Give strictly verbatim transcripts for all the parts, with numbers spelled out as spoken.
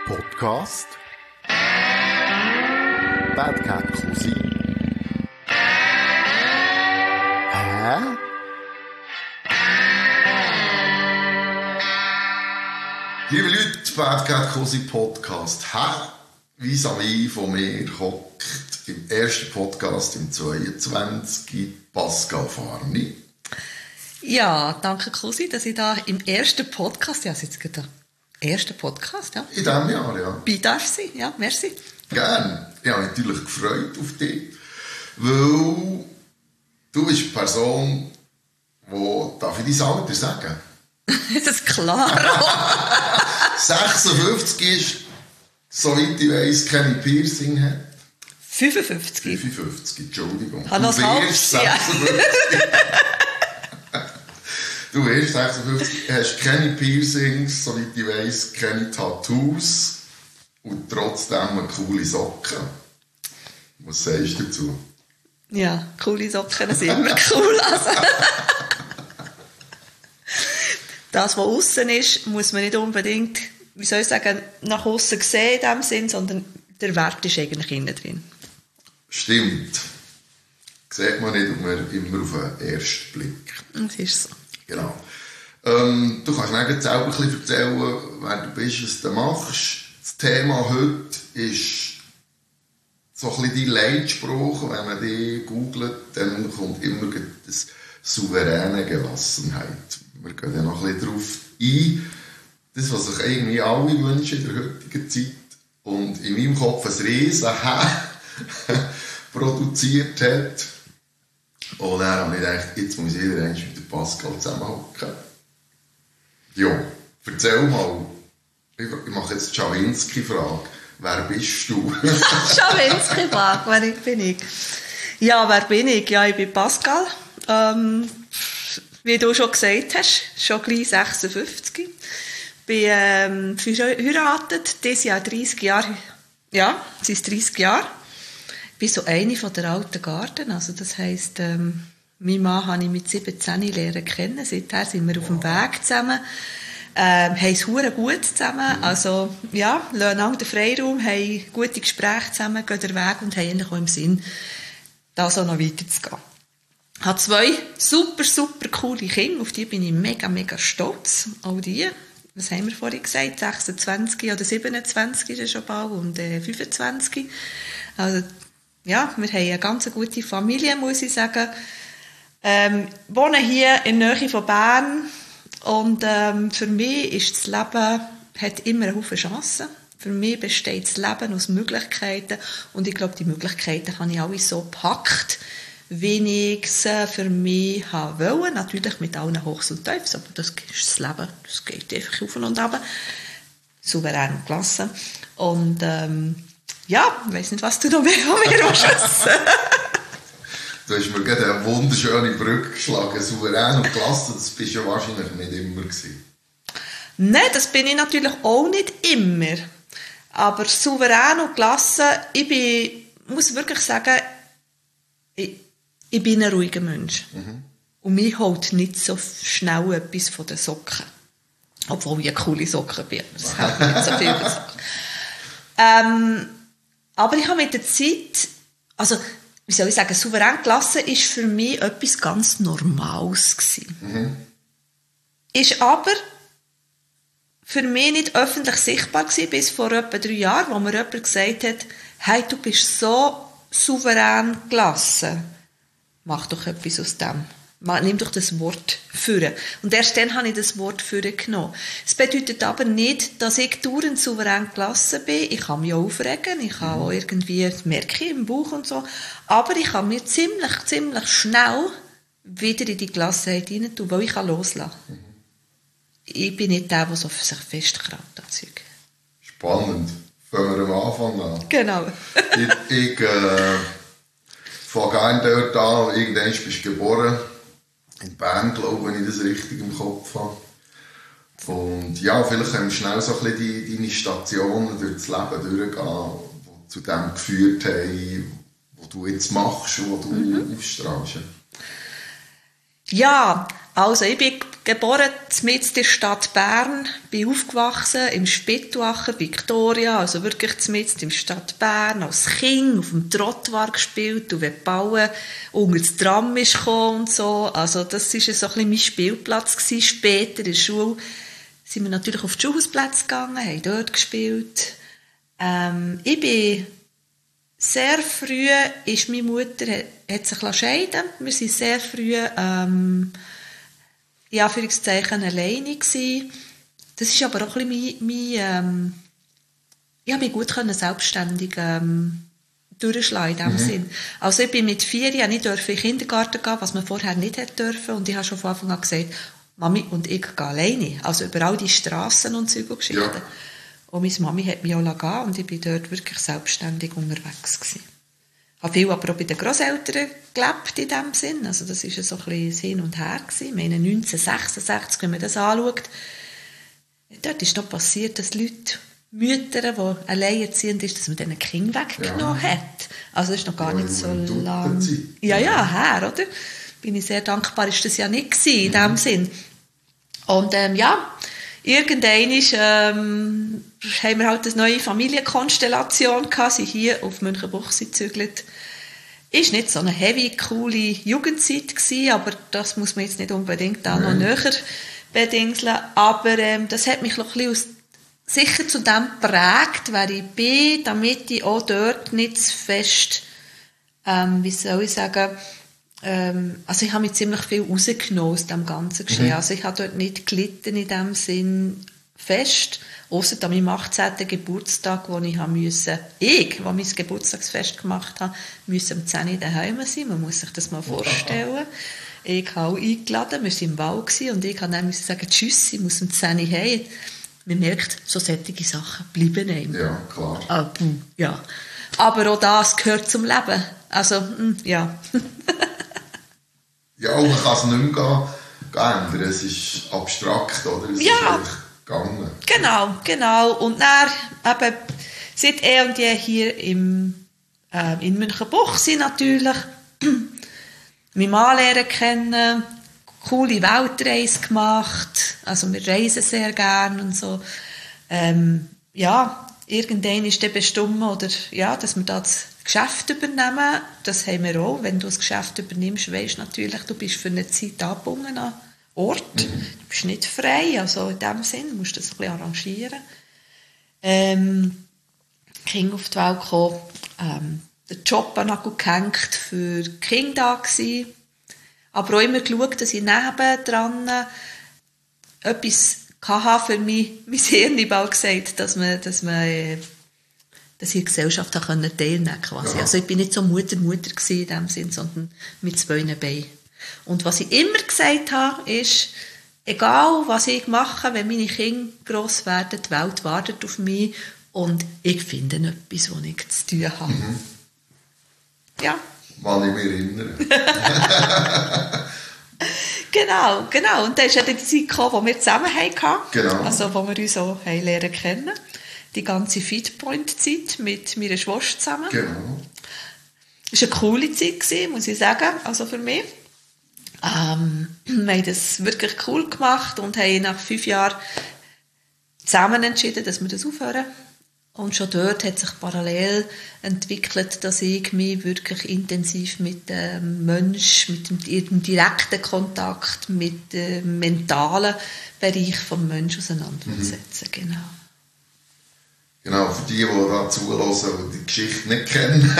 Podcast Bad Cat Cousin. Hä? Liebe Leute, Bad Cat Cousin Podcast. Hä? Vis-à-vis von mir hockt im ersten Podcast im zweiundzwanzig Pascal Farni. Ja, danke Cousin, dass ich da im ersten Podcast, ja, jetzt gerade der erste Podcast, ja. In diesem Jahr, ja. Bei darf sein, ja, merci. Gerne. Ich habe mich natürlich gefreut auf dich, weil du bist eine Person, die, darf ich dein Alter sagen? Das ist klar. sechsundfünfzig ist, soweit ich weiss, keine Piercing hat. fünfundfünfzig. fünfundfünfzig, Entschuldigung. Hat noch Du wirst sechsundfünfzig. Du wirst sechsundfünfzig, hast keine Piercings, soweit ich weiss, keine Tattoos und trotzdem eine coole Socken. Was sagst du dazu? Ja, coole Socken sind immer cool. Also. Das, was aussen ist, muss man nicht unbedingt, wie soll ich sagen, nach aussen sehen in dem Sinn, sondern der Wert ist eigentlich innen drin. Stimmt. Sieht man nicht immer auf den ersten Blick. Das ist so. Genau. Ähm, du kannst mir selber ein bisschen erzählen, wer du bist, was du machst. Das Thema heute ist so ein bisschen dein Leitspruch. Wenn man die googelt, dann kommt immer das souveräne Gelassenheit. Wir gehen dann noch ein bisschen darauf ein. Das, was sich irgendwie alle wünschen in der heutigen Zeit und in meinem Kopf ein riesen produziert hat. Und dann habe ich gedacht, jetzt muss jeder mit dem Pascal zusammenhocken. Ja, erzähl mal. Ich mache jetzt die Schawinski-Frage. Wer bist du? Schawinski-Frage, wer bin ich? Ja, wer bin ich? Ja, ich bin Pascal. Ähm, wie du schon gesagt hast, schon gleich sechsundfünfzig. Bin ähm, verheiratet, dieses Jahr dreißig Jahre. Ja, es ist dreißig Jahre. Ich bin so eine von der alten Garden. Also das heisst, ähm, mein Mann habe ich mit siebzehn lernen kennen. Seither sind wir auf dem Weg zusammen. Ähm, haben es verdammt gut zusammen. Also, ja, lassen auch den Freiraum, haben gute Gespräche zusammen, gehen den Weg und haben eigentlich auch im Sinn, da so noch weiterzugehen. Ich habe zwei super, super coole Kinder. Auf die bin ich mega, mega stolz. Auch die. Was haben wir vorhin gesagt? sechsundzwanzig oder siebenundzwanzig ist es schon bald und äh, fünfundzwanzig. Also, ja, wir haben eine ganz gute Familie, muss ich sagen. Ähm, wohnen hier in der Nähe von Bern. Und ähm, für mich ist das Leben, hat immer eine Haufen Chancen. Für mich besteht das Leben aus Möglichkeiten. Und ich glaube, die Möglichkeiten habe ich alle so gepackt, wie ich sie für mich haben wollte. Natürlich mit allen Hochs und Tiefs, aber das ist das Leben. Das geht einfach auf und ab. Souverän und gelassen. Und ähm, ja, ich weiss nicht, was du noch mehr von mir wissen. Du hast mir gerade eine wunderschöne Brücke geschlagen. Souverän und gelassen, das bist du ja wahrscheinlich nicht immer gewesen. Nein, das bin ich natürlich auch nicht immer. Aber souverän und gelassen, ich bin, muss wirklich sagen, ich, ich bin ein ruhiger Mensch. Mhm. Und mich holt nicht so schnell etwas von den Socken. Obwohl ich eine coole Socken bin. Das hält mir nicht so viel von Socken. Ähm, aber ich habe mit der Zeit, also, wie soll ich sagen, souverän gelassen ist für mich etwas ganz Normales gewesen. Mhm. Ist aber für mich nicht öffentlich sichtbar gewesen, bis vor etwa drei Jahren, wo mir jemand gesagt hat, hey, du bist so souverän gelassen. Mach doch etwas aus dem. Nimm doch das Wort «führen». Und erst dann habe ich das Wort «führen» genommen. Es bedeutet aber nicht, dass ich dauernd souverän gelassen bin. Ich kann mich auch aufregen, ich kann auch irgendwie merke im Bauch und so. Aber ich kann mir ziemlich, ziemlich schnell wieder in die Gelassenheit rein tun, weil ich kann loslassen kann. Mhm. Ich bin nicht der, der so für sich festkrallt. Spannend. Fangen wir am Anfang an. Genau. ich ich äh, fange gerne dort an. Irgendwann bist du geboren. In Bern, glaube ich, wenn ich das richtig im Kopf habe. Und ja, vielleicht können wir schnell so ein bisschen die, deine Stationen durch das Leben durchgehen, die zu dem geführt haben, was du jetzt machst und was du mhm. aufstrahlst. Ja, also ich bin geboren mitten in der Stadt Bern, bin aufgewachsen im Spitwacher, Victoria, also wirklich mitten in der Stadt Bern, als Kind auf dem Trottoir gespielt und wenn die Bauern unter das Tram ist gekommen und so. Also das war so ein bisschen mein Spielplatz gewesen. Später in der Schule sind wir natürlich auf die Schulhausplätze gegangen, haben dort gespielt. Ähm, ich bin sehr früh, ist meine Mutter, hat, hat sich scheiden lassen. Wir sind sehr früh, ähm, in Anführungszeichen, alleine gewesen. Das ist aber auch ein bisschen mein, mein ähm, ich habe mich gut können, selbstständig ähm, durchschlagen in diesem mhm. Sinn. Also ich bin mit vier Jahren nicht in den Kindergarten gehen, was man vorher nicht hätte dürfen. Und ich habe schon von Anfang an gesagt, Mami und ich gehen alleine. Also über all die Strassen und Zeug und Geschichten. Ja. Und meine Mami hat mich auch gehen und ich bin dort wirklich selbstständig unterwegs gewesen. Ich habe viel aber auch bei den Grosseltern gelebt in diesem Sinn. Also das war so ein bisschen hin und her gewesen. Ich meine, neunzehnhundertsechsundsechzig, wenn man das anschaut, dort ist noch passiert, dass Leute, Mütter, die alleinerziehend sind, dass man denen Kinder weggenommen ja. hat. Also das ist noch gar ja, nicht so lang. Ja, ja, her, oder? Bin ich sehr dankbar, ist das ja nicht gewesen, in diesem mhm. Sinn. Und ähm, ja, irgendwann ist, ähm, haben wir halt eine neue Familienkonstellation gehabt, sind hier auf Münchenbuchsee gezügelt. Ist nicht so eine heavy, coole Jugendzeit gewesen, aber das muss man jetzt nicht unbedingt da noch näher bedingseln. Aber ähm, das hat mich noch ein bisschen aus, sicher zu dem geprägt, wer ich bin, damit ich auch dort nicht zu fest, ähm, wie soll ich sagen, ähm, also ich habe mich ziemlich viel rausgenommen aus dem ganzen Geschehen. Mhm. Also ich habe dort nicht gelitten in dem Sinn fest, ausser an meinem achtzehnten Geburtstag, wo ich haben musste, ich, wo mein Geburtstagsfest gemacht habe, musste um zehn Uhr daheim sein. Man muss sich das mal vorstellen. Ich habe auch eingeladen, wir waren im Wald und ich musste dann sagen, tschüss, ich muss um zehn Uhr heim. Man merkt, so solche Sachen bleiben einem. Ja, klar. Ah, ja. Aber auch das gehört zum Leben. Also, ja. Ja, und man kann es nicht mehr ändern. Es ist abstrakt, oder? Es ja. ist gegangen. Genau, genau. Und dann, eben, seit eh und je hier im, äh, in Münchenbuchsee natürlich, meinen Mann lernen kennen, coole Weltreise gemacht, also wir reisen sehr gerne und so. Ähm, ja, irgendwann ist dann bestimmt, oder, ja, dass wir das Geschäft übernehmen, das haben wir auch. Wenn du das Geschäft übernimmst, weisst du natürlich, du bist für eine Zeit angebunden an Ort. Mhm. Du bist nicht frei, also in dem Sinn musst du das ein bisschen arrangieren. Ähm, Kinder auf die Welt gekommen, ähm, den Job angehängt für die Kinder da gewesen. Aber auch immer geschaut, dass ich nebendran etwas hatte für mich. Mein Hirn hat auch gesagt, dass man, dass man dass ich in der Gesellschaft teilnehmen konnte. Quasi. Ja. Also ich war nicht so Mutter-Mutter in dem Sinn, sondern mit zwei Beinen. Und was ich immer gesagt habe, ist, egal was ich mache, wenn meine Kinder gross werden, die Welt wartet auf mich und ich finde etwas, was ich zu tun habe. Mhm. Ja. Wann ich mich erinnere. Genau, genau. Und dann ist ja die Zeit gekommen, die wir zusammen hatten. Genau. Also, wo wir uns auch lernen kennen. Die ganze Fitpoint-Zeit mit meiner Schwester zusammen. Genau. Es war eine coole Zeit, muss ich sagen, also für mich. Ähm, wir haben das wirklich cool gemacht und haben nach fünf Jahren zusammen entschieden, dass wir das aufhören. Und schon dort hat sich parallel entwickelt, dass ich mich wirklich intensiv mit dem Menschen, mit dem, dem direkten Kontakt, mit dem mentalen Bereich des Menschen auseinandersetze. Mhm. Genau. Genau, für die, die da zuhören und die Geschichte nicht kennen,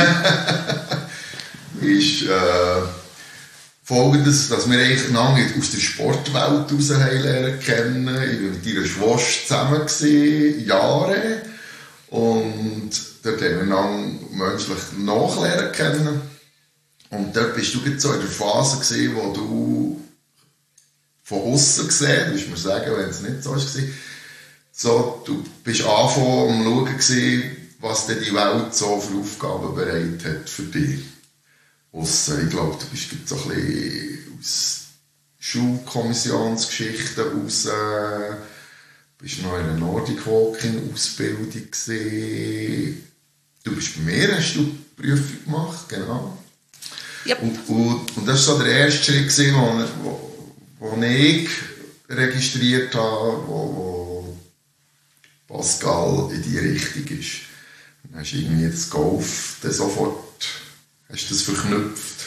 ist äh, Folgendes, dass wir eigentlich lange aus der Sportwelt heraus lernen kennen. Ich war mit ihrer Schwester zusammen, gewesen, Jahre. Und dort haben wir lange menschlich nachlernen kennen. Und dort bist du jetzt so in der Phase gewesen, wo du von außen gesehen, willst du mir sagen, wenn es nicht so war, so, du bist angefangen am Schauen gewesen, was denn die Welt so für Aufgaben bereit hat für dich. Ausser, ich glaube, du bist jetzt so ein bisschen aus Schulkommissionsgeschichten raus, äh, bist noch in einer Nordic Walking Ausbildung gewesen. Du bist bei mir, hast du die Prüfung gemacht, genau. Yep. Und, und, und das war so der erste Schritt, wo, wo, wo ich registriert habe, wo, wo Pascal in die Richtung ist. Dann hast du irgendwie das Golf dann sofort hast das verknüpft.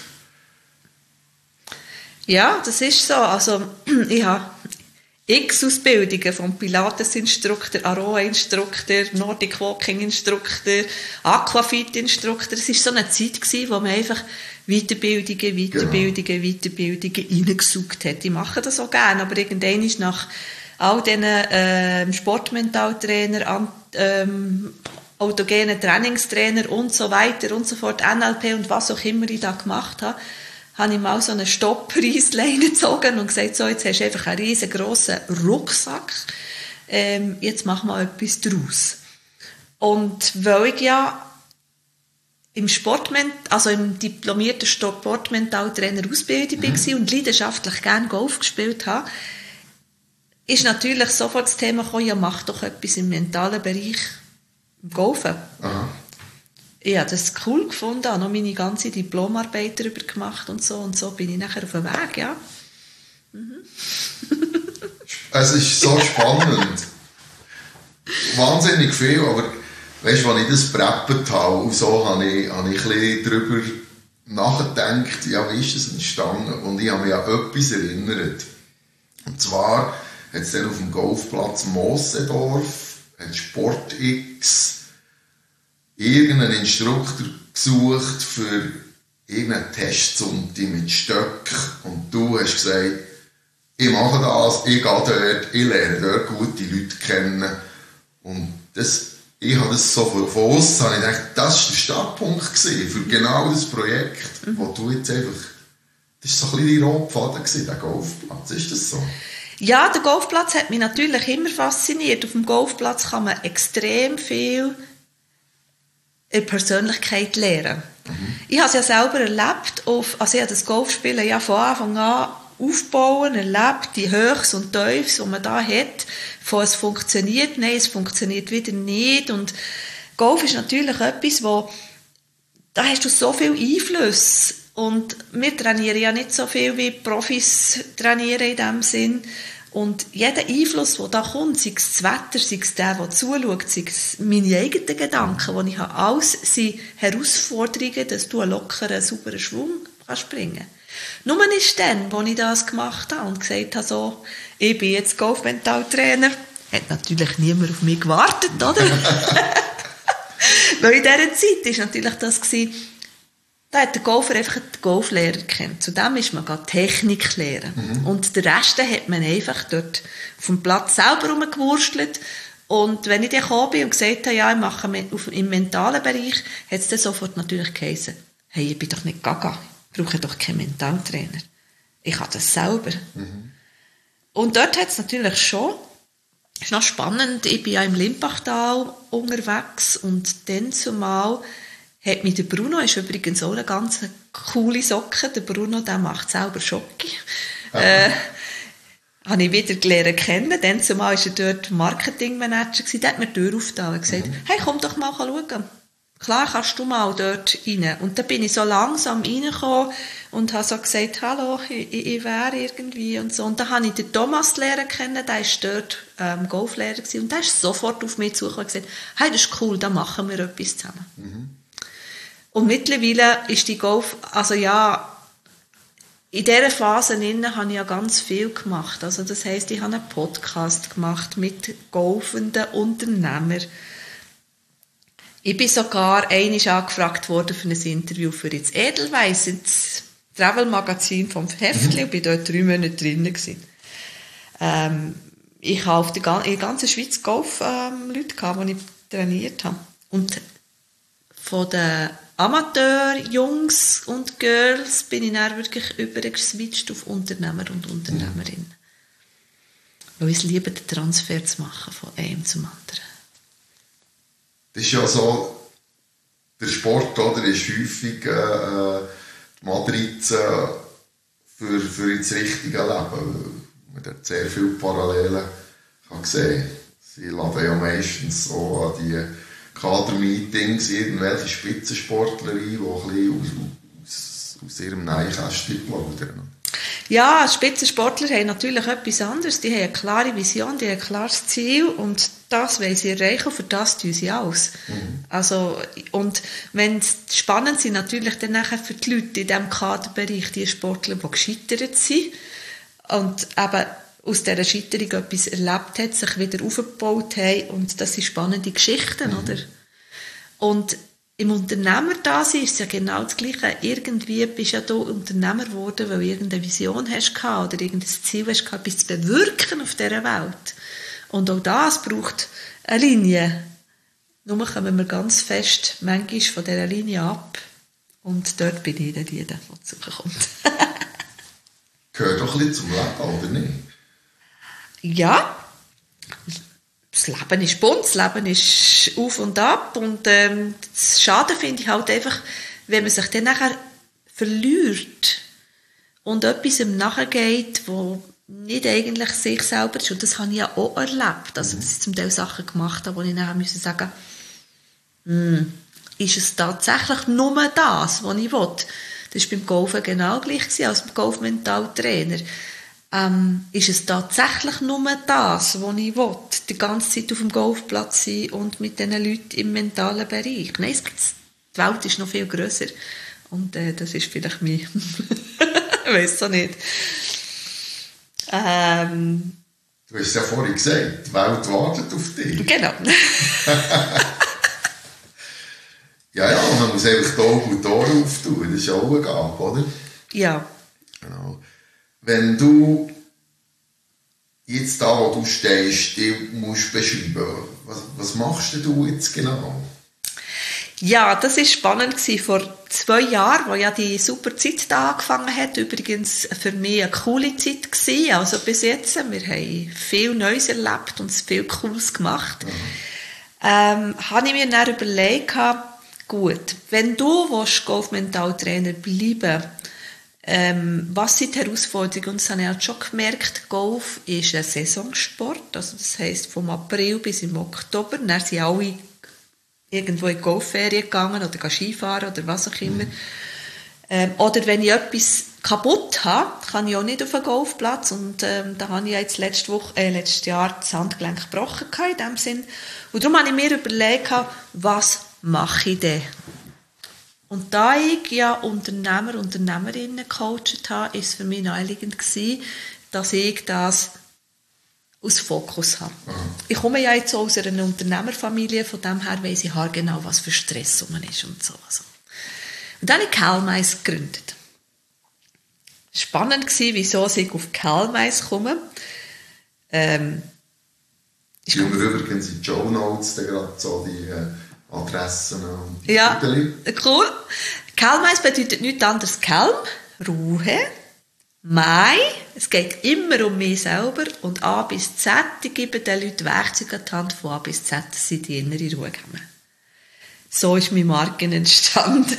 Ja, das ist so. Also, ich habe x Ausbildungen vom Pilates-Instruktor, Aroa-Instruktor, Nordic Walking-Instruktor, Aquafit-Instruktor. Es war so eine Zeit, wo man einfach Weiterbildungen, Weiterbildungen, genau. Weiterbildungen reingesaugt hat. Ich mache das auch gerne, aber irgendwann ist nach all diesen äh, Sportmentaltrainer, ähm, autogenen Trainingstrainer und so weiter und so fort, N L P und was auch immer ich da gemacht habe, habe ich mal so eine Stopppreisleine gezogen und gesagt, so, jetzt hast du einfach einen riesengroßen Rucksack, ähm, jetzt mach mal etwas draus. Und weil ich ja im Sportment, also im diplomierten Sportmentaltrainer Ausbildung mhm. war und leidenschaftlich gerne Golf gespielt habe, ist natürlich sofort das Thema gekommen, ja, mach doch etwas im mentalen Bereich im Golfen. Aha. Ich habe das cool gefunden, habe noch meine ganze Diplomarbeit darüber gemacht und so, und so bin ich nachher auf dem Weg, ja. Mhm. Es ist so spannend. Wahnsinnig viel, aber weißt du, als ich das preppet habe, und so habe ich, habe ich ein bisschen darüber nachgedacht, ja, wie ist das entstanden? Und ich habe mich an etwas erinnert. Und zwar hat es dann auf dem Golfplatz Moosendorf, hat Sport X, irgendeinen Instruktor gesucht für irgendeinen Testsonntag mit Stöcken. Und du hast gesagt, ich mache das, ich gehe dort, ich lerne dort gute Leute kennen. Und das, ich habe das so von außen, habe ich gedacht, das war der Startpunkt für genau das Projekt, mhm. wo du jetzt einfach, das war so ein bisschen die Rotfaden, der Golfplatz, ist das so? Ja, der Golfplatz hat mich natürlich immer fasziniert. Auf dem Golfplatz kann man extrem viel Persönlichkeit lernen. Mhm. Ich habe es ja selber erlebt, auf, also ich habe das Golfspielen ja von Anfang an aufbauen, erlebt, die Höchst und Tiefs, die man da hat, von es funktioniert, nein, es funktioniert wieder nicht, und Golf ist natürlich etwas, wo, da hast du so viel Einfluss, und wir trainieren ja nicht so viel wie Profis trainieren in dem Sinn. Und jeder Einfluss, der da kommt, sei es das Wetter, sei es der, der zuschaut, sei es meine eigenen Gedanken, die ich habe, alles sind Herausforderungen, dass du einen lockeren, sauberen Schwung kannst bringen. Nur ist dann, als ich das gemacht habe und gesagt habe, so, ich bin jetzt Golfmentaltrainer, hat natürlich niemand auf mich gewartet, oder? Weil in dieser Zeit war natürlich das gewesen, da hat der Golfer einfach den Golflehrer gekannt. Zudem ist man gerade Technik lernen. Mhm. Und den Rest hat man einfach dort auf dem Platz selber rumgewurstelt. Und wenn ich dann gekommen bin und gesagt habe, ja, ich mache im mentalen Bereich, hat es dann sofort natürlich geheißen, hey, ich bin doch nicht gaga, ich brauche doch keinen Mentaltrainer. Ich habe das selber. Mhm. Und dort hat es natürlich schon, es ist noch spannend, ich bin ja im Limpachtal unterwegs und dann zumal hat mich der Bruno, ist übrigens auch eine ganz coole Socke, der Bruno, der macht selber Schocke. Äh, habe ich wieder gelernt kennen. Dann zumal war er dort Marketingmanager gewesen, der hat mir die Tür aufgetan und gesagt, mhm. hey, komm doch mal schauen. Klar kannst du mal dort rein. Und dann bin ich so langsam reingekommen und habe so gesagt, hallo, ich, ich wäre irgendwie und so. Und dann habe ich den Thomas lernen kennen, der war dort ähm, Golflehrer gewesen, und der ist sofort auf mich zugekommen und gesagt, hey, das ist cool, da machen wir etwas zusammen. Mhm. Und mittlerweile ist die Golf, also ja, in dieser Phase innen habe ich ja ganz viel gemacht. Also das heisst, ich habe einen Podcast gemacht mit golfenden Unternehmern. Ich bin sogar einmal angefragt worden für ein Interview für das Edelweiss, das Travel-Magazin vom Heftli, und bin dort drei Monate drin gewesen. Ähm, ich habe auf der, in der ganzen Schweiz Golf-Leute gehabt, die ich trainiert habe. Und von den Amateur-Jungs und Girls bin ich dann wirklich übergeswitcht auf Unternehmer und Unternehmerinnen. Weil ich es liebe, den Transfer zu machen von einem zum anderen. Das ist ja so, der Sport, oder, ist häufig äh, die Matrize für, für das richtige Leben. Man hat sehr viele Parallelen kann sehen. Sie laden ja meistens so an die Kadermeetings irgendwelche Spitzensportler ein, die ein bisschen aus, aus, aus ihrem Nähkästchen plaudern. Ja, Spitzensportler haben natürlich etwas anderes. Die haben eine klare Vision, die haben ein klares Ziel und das wollen sie erreichen und für das tun sie alles. Mhm. Also, und wenn es spannend sind, natürlich dann nachher für die Leute in diesem Kaderbereich, die Sportler, die gescheitert sind und eben aus dieser Scheiterung etwas erlebt haben, sich wieder aufgebaut haben und das sind spannende Geschichten, mhm. oder? Und im Unternehmer-Dasein ist es ja genau das Gleiche. Irgendwie bist ja du Unternehmer geworden, weil du irgendeine Vision hast oder irgendein Ziel hast, etwas zu bewirken auf dieser Welt. Und auch das braucht eine Linie. Nur kommen wir ganz fest manchmal von dieser Linie ab. Und dort bin ich dann die, der zu suchen kommt. Gehört doch ein bisschen zum Leben, oder nicht? Ja. Das Leben ist bunt, das Leben ist auf und ab und ähm, das Schade finde ich halt einfach, wenn man sich dann nachher verliert und etwas im nachgeht, wo nicht eigentlich sich selber ist. Und das habe ich ja auch erlebt, also dass ich zum Teil Sachen gemacht habe, wo ich nachher müssen sagen, hm, ist es tatsächlich nur das, was ich will? Das war beim Golfen genau gleich als beim Golfmentaltrainer. Ähm, ist es tatsächlich nur das, was ich will, die ganze Zeit auf dem Golfplatz sein und mit diesen Leuten im mentalen Bereich? Nein, es gibt, die Welt ist noch viel grösser. Und äh, das ist vielleicht mein... ich weiss es auch nicht. Ähm, du hast ja vorhin gesagt, die Welt wartet auf dich. Genau. ja, ja, man muss einfach die Augen und die Ohren auftun. Das ist auch eine Gabe, oder? Ja. Genau. Wenn du jetzt da, wo du stehst, die musst beschreiben, was, was machst du jetzt genau? Ja, das war spannend. Vor zwei Jahren, wo ja die super Zeit da angefangen hat, übrigens für mich eine coole Zeit gewesen, also bis jetzt. Wir haben viel Neues erlebt und viel Cooles gemacht. Mhm. Ähm, habe ich mir dann überlegt, gut, wenn du Golf-Mentaltrainer bleiben Ähm, was sind die Herausforderungen? Und das habe ich halt schon gemerkt, Golf ist ein Saisonsport, also das heisst vom April bis im Oktober, dann sind alle irgendwo in die Golfferien gegangen oder Skifahren oder was auch immer. Mhm. Ähm, oder wenn ich etwas kaputt habe, kann ich auch nicht auf einen Golfplatz und ähm, da habe ich jetzt letzte Woche, äh, letztes Jahr das Handgelenk gebrochen in dem Sinn. Und darum habe ich mir überlegt, was mache ich denn? Und da ich ja Unternehmer, Unternehmerinnen gecoacht habe, ist es für mich naheliegend gewesen, dass ich das aus Fokus habe. Mhm. Ich komme ja jetzt aus einer Unternehmerfamilie, von dem her weiss ich genau, was für Stress man ist und so. Und dann habe ich Calmice gegründet. Spannend war, wieso ich auf Calmice komme. Ähm, ich habe übrigens in die Show Notes gerade so die äh, Adressen und die ja, Titel. Cool. Calmice bedeutet nichts anderes Calm, Ruhe, Mai, es geht immer um mich selber und A bis Z, ich gebe den Leuten Werkzeuge an die Hand von A bis Z, dass sie die innere Ruhe haben. So ist meine Marke entstanden.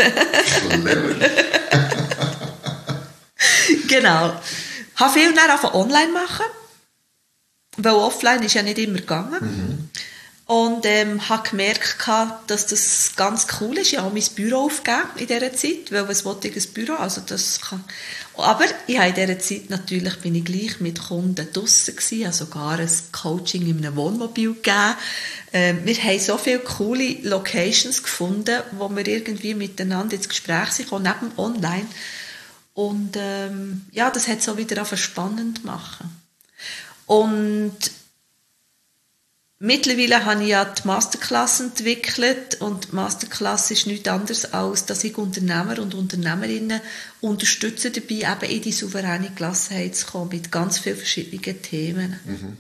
Genau. Ich habe viel dann online machen, weil offline ist ja nicht immer gegangen. Mhm. Und ähm, habe gemerkt, dass das ganz cool ist. Ich habe mein Büro aufgegeben in dieser Zeit, weil was wollte ich ein Büro? Also das kann... Aber ich habe in dieser Zeit natürlich bin ich gleich mit Kunden draussen gewesen, habe sogar ein Coaching in einem Wohnmobil gegeben. Ähm, wir haben so viele coole Locations gefunden, wo wir irgendwie miteinander ins Gespräch sind, neben online. Und ähm, ja, das hat es auch wieder spannend gemacht. Und mittlerweile habe ich ja die Masterclass entwickelt und die Masterclass ist nichts anderes, als dass ich Unternehmer und Unternehmerinnen unterstütze dabei, eben in die souveräne Gelassenheit zu kommen, mit ganz vielen verschiedenen Themen. Mhm.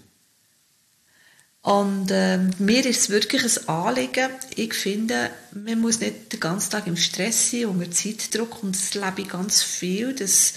Und ähm, mir ist es wirklich ein Anliegen, ich finde, man muss nicht den ganzen Tag im Stress sein, unter Zeitdruck, und das lebe ich ganz viel, dass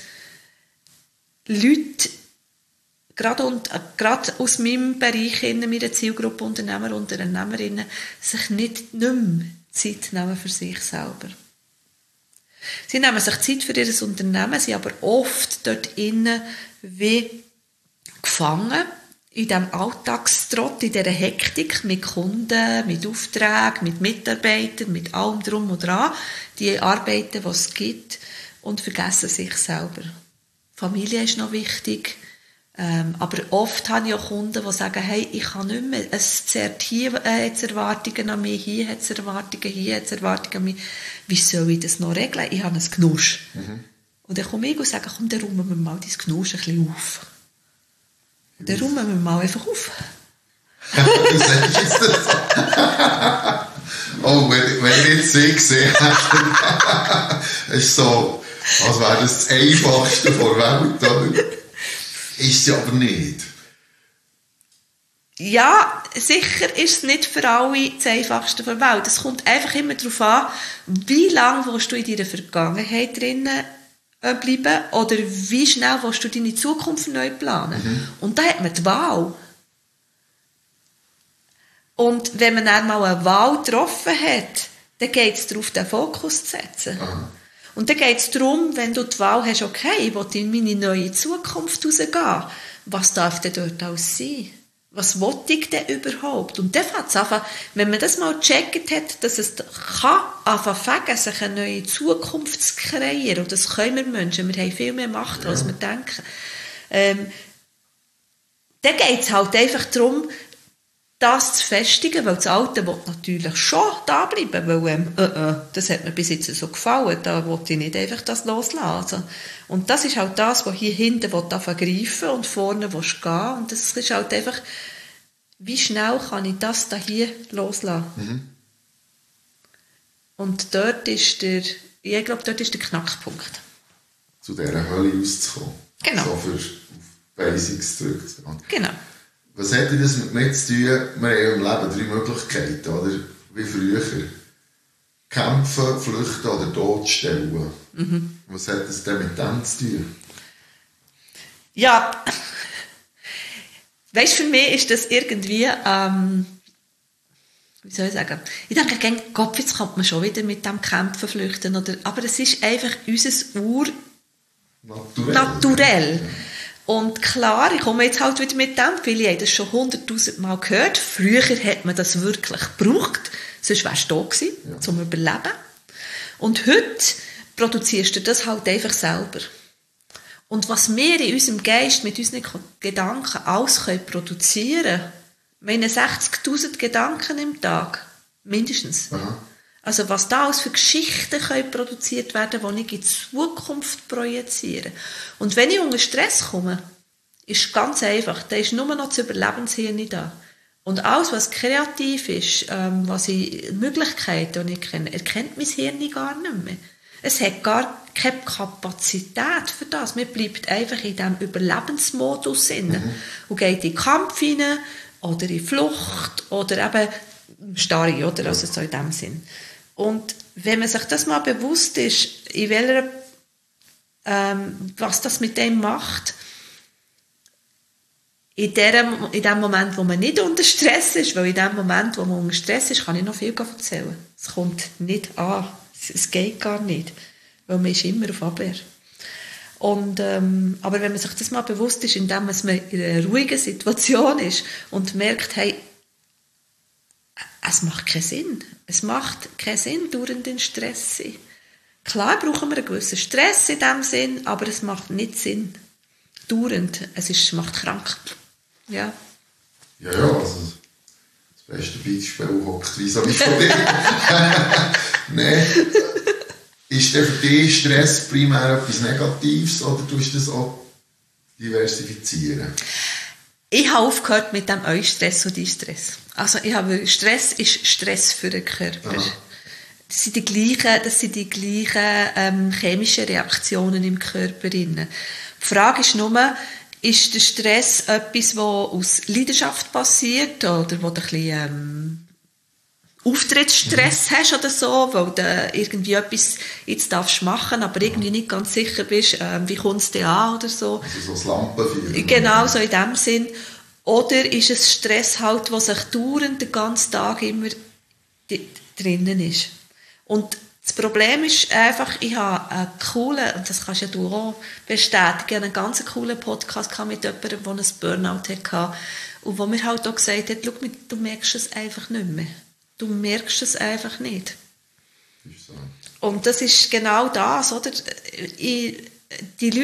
Leute Gerade, und, äh, gerade aus meinem Bereich, in meiner Zielgruppe Unternehmer und Unternehmerinnen, sich nicht, nicht mehr Zeit nehmen für sich selber. Sie nehmen sich Zeit für ihr Unternehmen, sind aber oft dort innen wie gefangen in diesem Alltagstrott, in dieser Hektik mit Kunden, mit Aufträgen, mit Mitarbeitern, mit allem drum und dran, die Arbeiten, die es gibt, und vergessen sich selber. Familie ist noch wichtig. Ähm, aber oft habe ich auch Kunden, die sagen, hey, ich kann nicht mehr, es zerrt hier äh, jetzt Erwartungen an mich, hier hat es Erwartungen, hier hat es Erwartungen an mich. Wie soll ich das noch regeln? Ich habe ein Knusch. Mhm. Und dann komme ich und sage, komm, dann räumen wir mal dein Knusch ein bisschen auf. Und dann räumen wir mal einfach auf. Du sagst jetzt das. Oh, wenn, wenn ich jetzt sie gesehen hätte, ist so, als wäre das das Einfachste der Welt, oder? Ist sie aber nicht. Ja, sicher ist es nicht für alle das Einfachste der Welt. Es kommt einfach immer darauf an, wie lange willst du in deiner Vergangenheit drinnen bleiben oder wie schnell willst du deine Zukunft neu planen. Mhm. Und da hat man die Wahl. Und wenn man dann mal eine Wahl getroffen hat, dann geht es darauf, den Fokus zu setzen. Aha. Und dann geht es darum, wenn du die Wahl hast, okay, ich will in meine neue Zukunft rausgehen, was darf denn dort alles sein? Was will ich denn überhaupt? Und dann fängt es an, wenn man das mal gecheckt hat, dass es kann anfangen, sich eine neue Zukunft zu kreieren, und das können wir Menschen, wir haben viel mehr Macht, ja, als wir denken, ähm, dann geht es halt einfach darum, das zu festigen, weil das Alte will natürlich schon da bleiben, weil ähm, äh, äh, das hat mir bis jetzt so gefallen, da will ich nicht einfach das loslassen. Und das ist halt das, was hier hinten greifen und vorne willst gehen, und das ist halt einfach, wie schnell kann ich das da hier loslassen. Mhm. Und dort ist der, ich glaube, dort ist der Knackpunkt. Zu dieser Hölle rauszukommen. Genau. So für auf Basics zurückzukommen. Genau. Was hat das mit mir zu tun? Wir haben im Leben drei Möglichkeiten, oder? Wie früher. Kämpfen, flüchten oder totstellen. Mhm. Was hat das denn mit dem zu tun? Ja, weißt, für mich ist das irgendwie, ähm, wie soll ich sagen, ich denke, Gott, jetzt kommt man schon wieder mit dem Kämpfen, flüchten, oder, aber es ist einfach unser Ur naturell. naturell. Ja. Und klar, ich komme jetzt halt wieder mit dem, viele haben das schon hunderttausend Mal gehört. Früher hat man das wirklich gebraucht, sonst wärst du da gewesen, ja, zum Überleben. Und heute produzierst du das halt einfach selber. Und was wir in unserem Geist mit unseren Gedanken alles können produzieren können, meine sechzigtausend Gedanken im Tag, mindestens. Aha. Also was da alles für Geschichten können produziert werden, die ich in die Zukunft projiziere. Und wenn ich unter Stress komme, ist ganz einfach, da ist nur noch das Überlebenshirn da. Und alles, was kreativ ist, ähm, was ich Möglichkeiten, die ich kenne, erkennt mein Hirn gar nicht mehr. Es hat gar keine Kapazität für das. Man bleibt einfach in diesem Überlebensmodus inne mhm. und geht in den Kampf hinein oder in Flucht oder eben Starre, oder? Also so in dem Sinn. Und wenn man sich das mal bewusst ist, in welcher, ähm, was das mit dem macht, in, der, in dem Moment, wo man nicht unter Stress ist, weil in dem Moment, wo man unter Stress ist, kann ich noch viel erzählen. Es kommt nicht an. Es, es geht gar nicht. Weil man ist immer auf Abwehr. Und, ähm, aber wenn man sich das mal bewusst ist, indem man in einer ruhigen Situation ist und merkt, hey, es macht keinen Sinn. Es macht keinen Sinn, dauernd in Stress zu sein. Klar brauchen wir einen gewissen Stress in diesem Sinn, aber es macht nicht Sinn. Dauernd. Es ist, macht krank. Ja. Ja, ja, also das beste Beispiel hockt wie so wie von dir. Nein. Ist denn für dich Stress primär etwas Negatives oder tust du das auch diversifizieren? Ich habe aufgehört mit dem Eustress und Distress. Also ich habe, Stress ist Stress für den Körper. Aha. Das sind die gleichen, das sind die gleichen ähm, chemischen Reaktionen im Körper. Die Frage ist nur, ist der Stress etwas, was aus Leidenschaft passiert oder wo du ein bisschen ähm, Auftrittsstress mhm. hast oder so, weil du irgendwie etwas jetzt darfst machen, aber irgendwie nicht ganz sicher bist, ähm, wie kommt es dir an oder so. Also so das Lampenfieber. Genau, so in dem Sinn. Oder ist es Stress halt, der sich dauernd den ganzen Tag immer drinnen ist. Und das Problem ist einfach, ich habe einen coolen, und das kannst ja du auch bestätigen, einen ganz coolen Podcast mit jemandem, der ein Burnout hatte. Und wo mir halt auch gesagt hat, schau, du merkst es einfach nicht mehr. Du merkst es einfach nicht. Und das ist genau das, oder? Ich, die Leute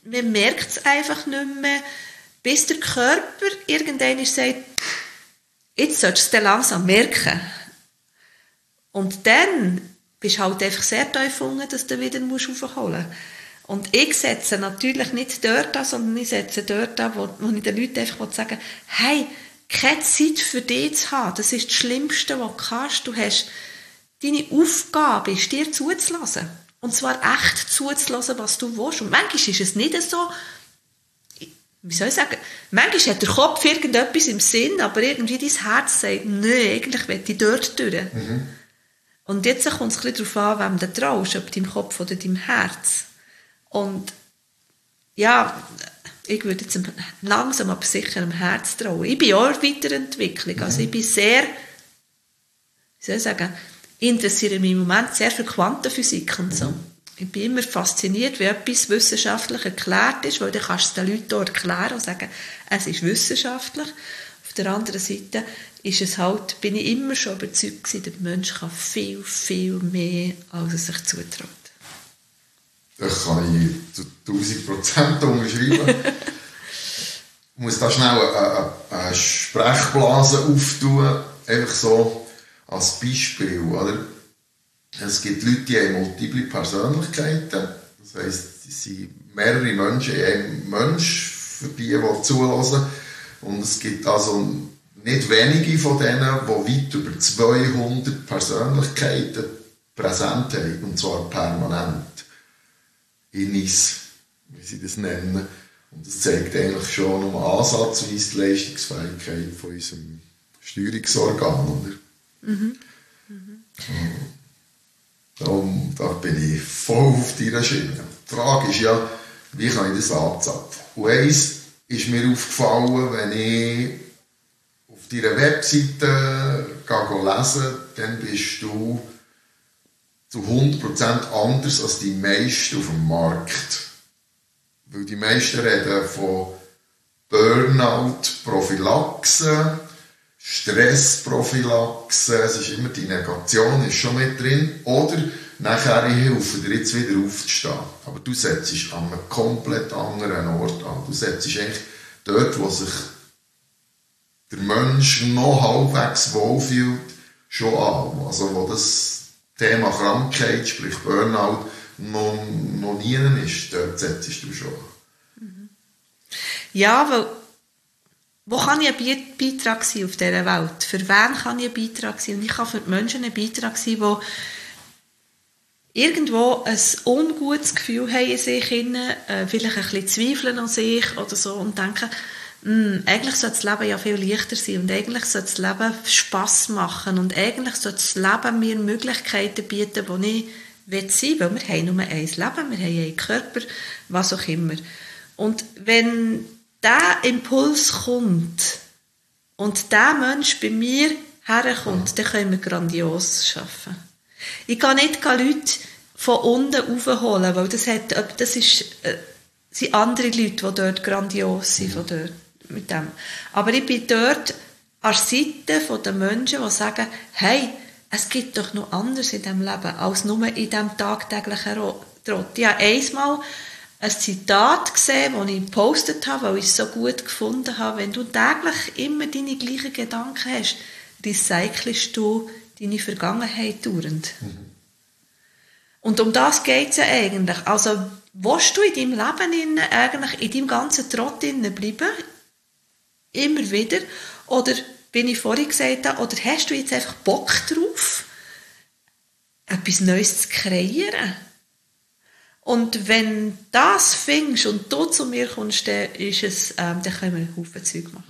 man merkt es einfach nicht mehr, bis der Körper irgendwann sagt, jetzt solltest du es langsam merken. Und dann bist du halt einfach sehr tief unten, dass du wieder raufholen musst. Und ich setze natürlich nicht dort an, sondern ich setze dort an, wo, wo ich den Leuten einfach sagen will, hey, keine Zeit für dich zu haben, das ist das Schlimmste, was du kannst. Du hast, deine Aufgabe ist, dir zuzulassen. Und zwar echt zuzulassen, was du willst. Und manchmal ist es nicht so, wie soll ich sagen, manchmal hat der Kopf irgendetwas im Sinn, aber irgendwie dein Herz sagt, nein, eigentlich will ich dort durch. Mhm. Und jetzt kommt es ein bisschen darauf an, wem du traust, ob deinem Kopf oder deinem Herz. Und ja, ich würde jetzt langsam aber sicher am Herz trauen. Ich bin auch in Weiterentwicklung. Also ich bin sehr, wie soll ich sagen, ich interessiere mich im Moment sehr für Quantenphysik und so. Ich bin immer fasziniert, wie etwas wissenschaftlich erklärt ist, weil dann kannst du es den Leuten auch erklären und sagen, es ist wissenschaftlich. Auf der anderen Seite ist es halt, bin ich immer schon überzeugt gewesen, der Mensch kann viel, viel mehr, als er sich zutraut. Das kann ich zu tausend Prozent unterschreiben. Ich muss da schnell eine, eine Sprechblase auftun, einfach so als Beispiel. Oder? Es gibt Leute, die haben multiple Persönlichkeiten. Das heisst, es sind mehrere Menschen in einem Mensch, für die, die zulassen. Und es gibt also nicht wenige von denen, die weit über zweihundert Persönlichkeiten präsent haben. Und zwar permanent. Innis, wie sie das nennen. Und das zeigt eigentlich schon nur ansatzweise die Leistungsfähigkeit von unserem Steuerungsorgan. Oder? Mhm. Mhm. Darum, da bin ich voll auf deiner Schiene. Die Frage ist ja, wie kann ich das anzapfen? Und eins ist mir aufgefallen, wenn ich auf deiner Webseite lese, dann bist du zu hundert Prozent anders als die meisten auf dem Markt. Weil die meisten reden von Burnout-Prophylaxe, Stressprophylaxe, es ist immer die Negation, ist schon mit drin. Oder nachher, ich helfe dir jetzt wieder aufzustehen. Aber du setzt dich an einem komplett anderen Ort an. Du setzt dich eigentlich dort, wo sich der Mensch noch halbwegs wohlfühlt, schon an. Also wo das Thema Krankheit, sprich Burnout, noch, noch nie ist. Dort setzt du schon. Ja, weil wo kann ich ein Beitrag sein auf dieser Welt? Für wen kann ich ein Beitrag sein? Und ich kann für die Menschen ein Beitrag sein, die irgendwo ein ungutes Gefühl haben in sich, äh, vielleicht ein bisschen zweifeln an sich oder so und denken, eigentlich sollte das Leben ja viel leichter sein und eigentlich sollte das Leben Spass machen und eigentlich sollte das Leben mir Möglichkeiten bieten, die ich sein will, weil wir haben nur ein Leben, wir haben einen Körper, was auch immer. Und wenn dieser Impuls kommt und dieser Mensch bei mir herkommt, dann können wir grandios arbeiten. Ich kann nicht Leute von unten raufholen, weil das, hat, das ist, äh, sind andere Leute, die dort grandios sind von dort. Mit dem. Aber ich bin dort an der Seite der Menschen, die sagen, hey, es gibt doch noch anderes in diesem Leben, als nur in diesem tagtäglichen Trott. Ich habe einmal ein Zitat gesehen, das ich gepostet habe, weil ich es so gut gefunden habe. Wenn du täglich immer deine gleichen Gedanken hast, recycelst du deine Vergangenheit dauernd. Mhm. Und um das geht es ja eigentlich. Also, willst du in deinem Leben eigentlich in deinem ganzen Trott bleiben? Immer wieder? Oder, wie ich vorhin gesagt habe, oder hast du jetzt einfach Bock drauf, etwas Neues zu kreieren? Und wenn das findest und du zu mir kommst, dann, ist es, ähm, dann können wir einen Haufen Zeug machen.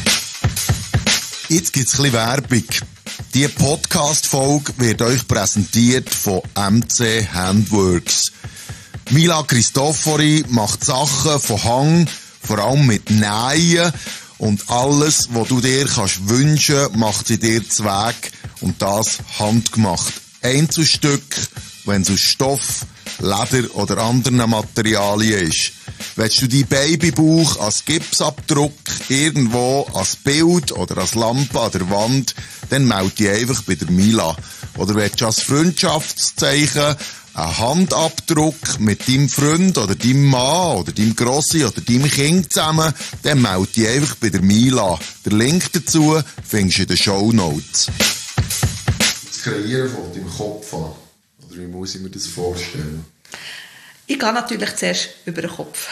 Jetzt gibt es ein bisschen Werbung. Diese Podcast-Folge wird euch präsentiert von M C Handworks. Mila Christofori macht Sachen von Hang, vor allem mit Nähen. Und alles, was du dir kannst wünschen, macht sie dir zu Weg. Und das handgemacht. Einzelstück, wenn es aus Stoff, Leder oder anderen Materialien ist. Willst du deinen Babybauch als Gipsabdruck irgendwo als Bild oder als Lampe an der Wand, dann melde dich einfach bei der Mila. Oder willst du als Freundschaftszeichen einen Handabdruck mit deinem Freund oder deinem Mann oder deinem Grossi oder deinem Kind zusammen, dann melde dich einfach bei der Mila. Der Link dazu findest du in den Shownotes. Das Kreieren von deinem Kopf an. Oder wie muss ich mir das vorstellen? Ich gehe natürlich zuerst über den Kopf.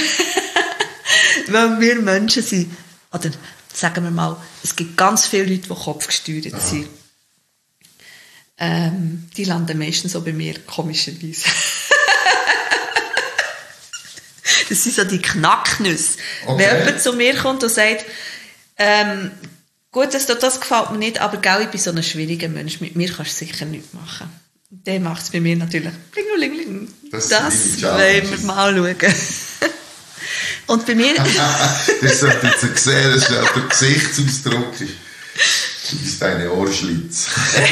Weil wir Menschen sind. Oder sagen wir mal, es gibt ganz viele Leute, die kopfgesteuert sind. Ähm, die landen meistens so bei mir, komischerweise. Das sind so die Knacknüsse. Okay. Wenn jemand zu mir kommt und sagt, ähm, gut, dass das gefällt mir nicht, aber gell, ich bin so ein schwieriger Mensch, mit mir kannst du sicher nichts machen. Dann macht es bei mir natürlich bling-bling-bling. Das, das wollen wir mal schauen. Und bei mir... Das sollte jetzt sehen, dass der Gesichtsausdruck ist. Du bist deine Ohrschlitz.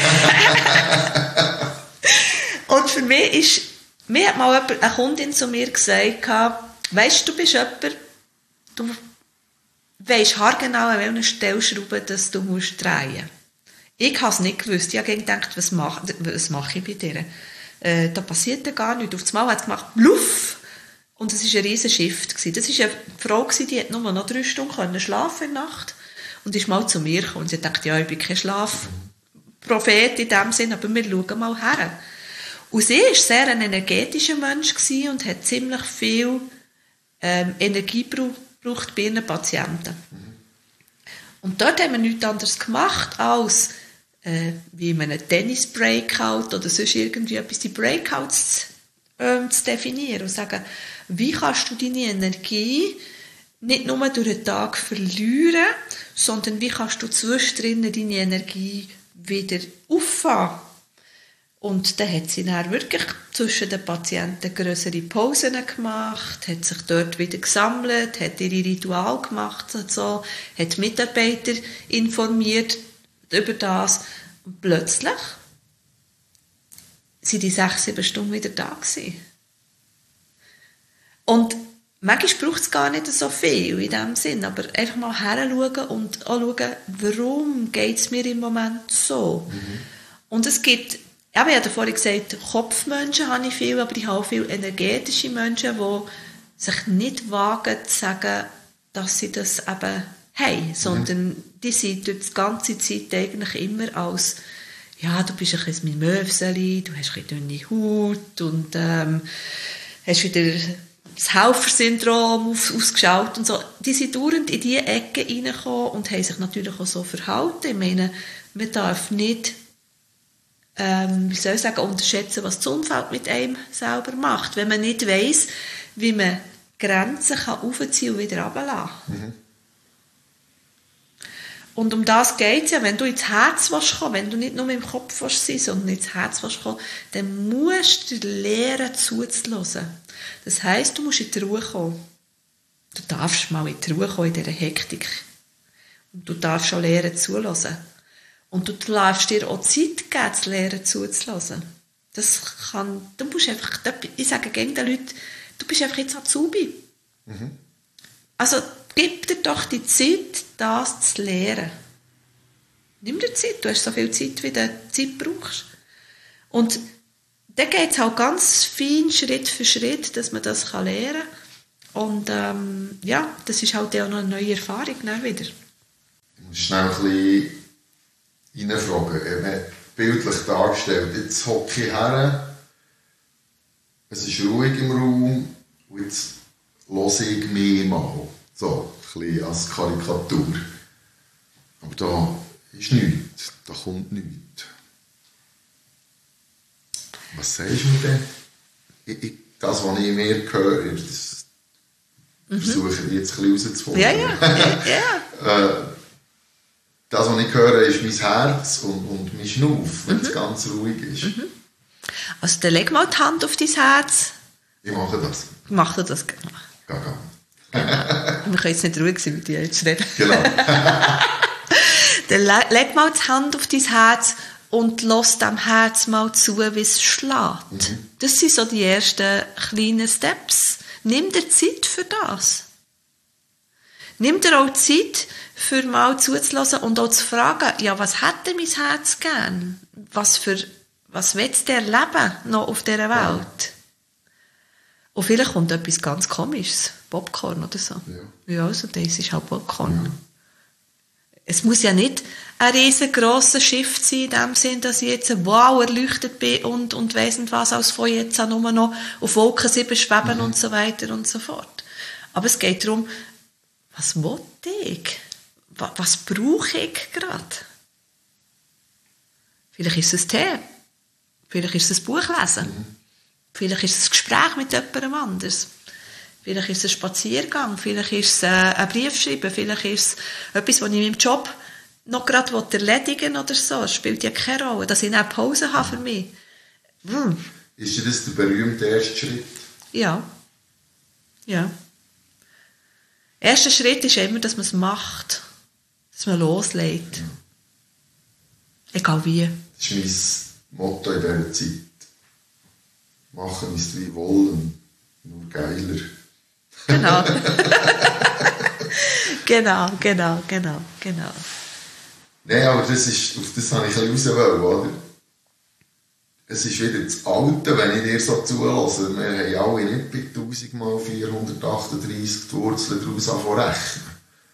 Und für mich ist... Mir hat mal eine Kundin zu mir gesagt, weisst du, du bist jemand, du weisst haargenau, an welcher Stellschraube dass du musst drehen musst. Ich habe es nicht gewusst. Ich habe gedacht, was mache, was mache ich bei dir? Äh, da passiert ja gar nichts. Auf einmal hat es gemacht, bluff! Und es war ein riesen Shift. Das war eine Frau, die hat nur noch drei Stunden schlafen in der Nacht. Und ist mal zu mir gekommen. Und sie dachte, ja, ich bin kein Schlafprophet in dem Sinn, aber wir schauen mal her. Und sie war sehr ein energetischer Mensch und hat ziemlich viel ähm, Energie gebraucht bei ihren Patienten. Und dort haben wir nichts anderes gemacht, als äh, wie man einen Tennis-Breakout oder sonst irgendwie etwas, die Breakouts ähm, zu definieren und sagen, wie kannst du deine Energie nicht nur durch den Tag verlieren, sondern wie kannst du zwischendrin deine Energie wieder auffangen. Und dann hat sie dann wirklich zwischen den Patienten grössere Pausen gemacht, hat sich dort wieder gesammelt, hat ihre Ritual gemacht, und so, hat Mitarbeiter informiert über das. Und plötzlich sind die sechs, sieben Stunden wieder da gewesen. Und manchmal braucht es gar nicht so viel in diesem Sinn, aber einfach mal hinschauen und auch schauen, warum geht es mir im Moment so. Mhm. Und es gibt... Ja, ich habe vorhin gesagt, Kopfmenschen habe ich viel, aber ich habe auch viele energetische Menschen, die sich nicht wagen zu sagen, dass sie das eben haben, sondern mhm. die sind durch die ganze Zeit eigentlich immer als, ja, du bist ein bisschen Möwseli, du hast ein bisschen dünne Haut und ähm, hast wieder das Helfersyndrom auf, ausgeschaut und so. Die sind dauernd in diese Ecke reingekommen und haben sich natürlich auch so verhalten. Ich meine, man darf nicht Ähm, wie soll ich sagen, unterschätzen, was das Umfeld mit einem selber macht. Wenn man nicht weiss, wie man Grenzen kann aufziehen und wieder runterlassen kann. Mhm. Und um das geht es ja. Wenn du ins Herz willst kommen, wenn du nicht nur im Kopf willst sein, sondern ins Herz willst kommen, dann musst du lernen, zuzuhören. Das heisst, du musst in die Ruhe kommen. Du darfst mal in die Ruhe kommen, in dieser Hektik. Und du darfst schon lernen, zuzuhören. Und du darfst dir auch Zeit geben, zu lernen, zuzulassen. Das kann, du musst einfach, ich sage gerne den Leuten, du bist einfach jetzt Azubi. Mhm. Also, gib dir doch die Zeit, das zu lernen. Nimm dir Zeit, du hast so viel Zeit, wie du Zeit brauchst. Und dann geht es halt ganz fein, Schritt für Schritt, dass man das lernen kann. Und ähm, ja, das ist halt auch noch eine neue Erfahrung dann wieder. Du musst schnell ein bisschen reinfragen, bildlich dargestellt. Jetzt hocke ich her, es ist ruhig im Raum und jetzt höre ich mich mal. So, ein bisschen als Karikatur. Aber da ist nichts, da kommt nichts. Was sagst du mir denn? Ich, ich, das, was ich in mir höre, das mhm. versuche ich jetzt ein bisschen herauszufinden. Ja, ja, ja. ja. äh, Das, was ich höre, ist mein Herz und, und mein Schnuff, wenn mhm. es ganz ruhig ist. Mhm. Also dann leg mal die Hand auf dein Herz. Ich mache das. Mach das, genau. Ja, ja. Genau. Wir können jetzt nicht ruhig sein, mit dir jetzt reden. Genau. Dann leg mal die Hand auf dein Herz und lass dem Herz mal zu, wie es schlägt. Mhm. Das sind so die ersten kleinen Steps. Nimm dir Zeit für das. Nimm dir auch Zeit, für mal zuzulassen und auch zu fragen, ja, was hätte mein Herz gern? Was für, was willst du erleben noch auf dieser Welt? Ja. Und vielleicht kommt etwas ganz Komisches, Popcorn oder so. Ja, ja also das ist halt Popcorn. Ja. Es muss ja nicht ein riesengroßes Schiff sein, in dem Sinn, dass ich jetzt wow erleuchtet bin und, und weiss nicht was, als von jetzt an nur noch auf Wolken sieben schweben mhm. und so weiter und so fort. Aber es geht darum, was will ich? Was, was brauche ich gerade? Vielleicht ist es Tee. Vielleicht ist es ein Buch lesen. Mhm. Vielleicht ist es ein Gespräch mit jemandem anders. Vielleicht ist es ein Spaziergang. Vielleicht ist es ein Brief schreiben. Vielleicht ist es etwas, was ich in meinem Job noch gerade erledigen will oder so. Es spielt ja keine Rolle. Dass ich eine Pause habe für mich. Mm. Ist das der berühmte erste Schritt? Ja. Ja. Der erste Schritt ist immer, dass man es macht. Dass man loslegt. Ja. Egal wie. Das ist mein Motto in dieser Zeit. Machen ist wie wollen, nur geiler. Genau. genau, genau, genau, genau. Nein, aber das ist, auf das habe ich ein bisschen raus wollen, oder? Es ist wieder das Alte, wenn ich dir so zulasse. Wir haben alle nicht bei tausend mal vierhundertachtunddreissig die Wurzeln daraus rechnen.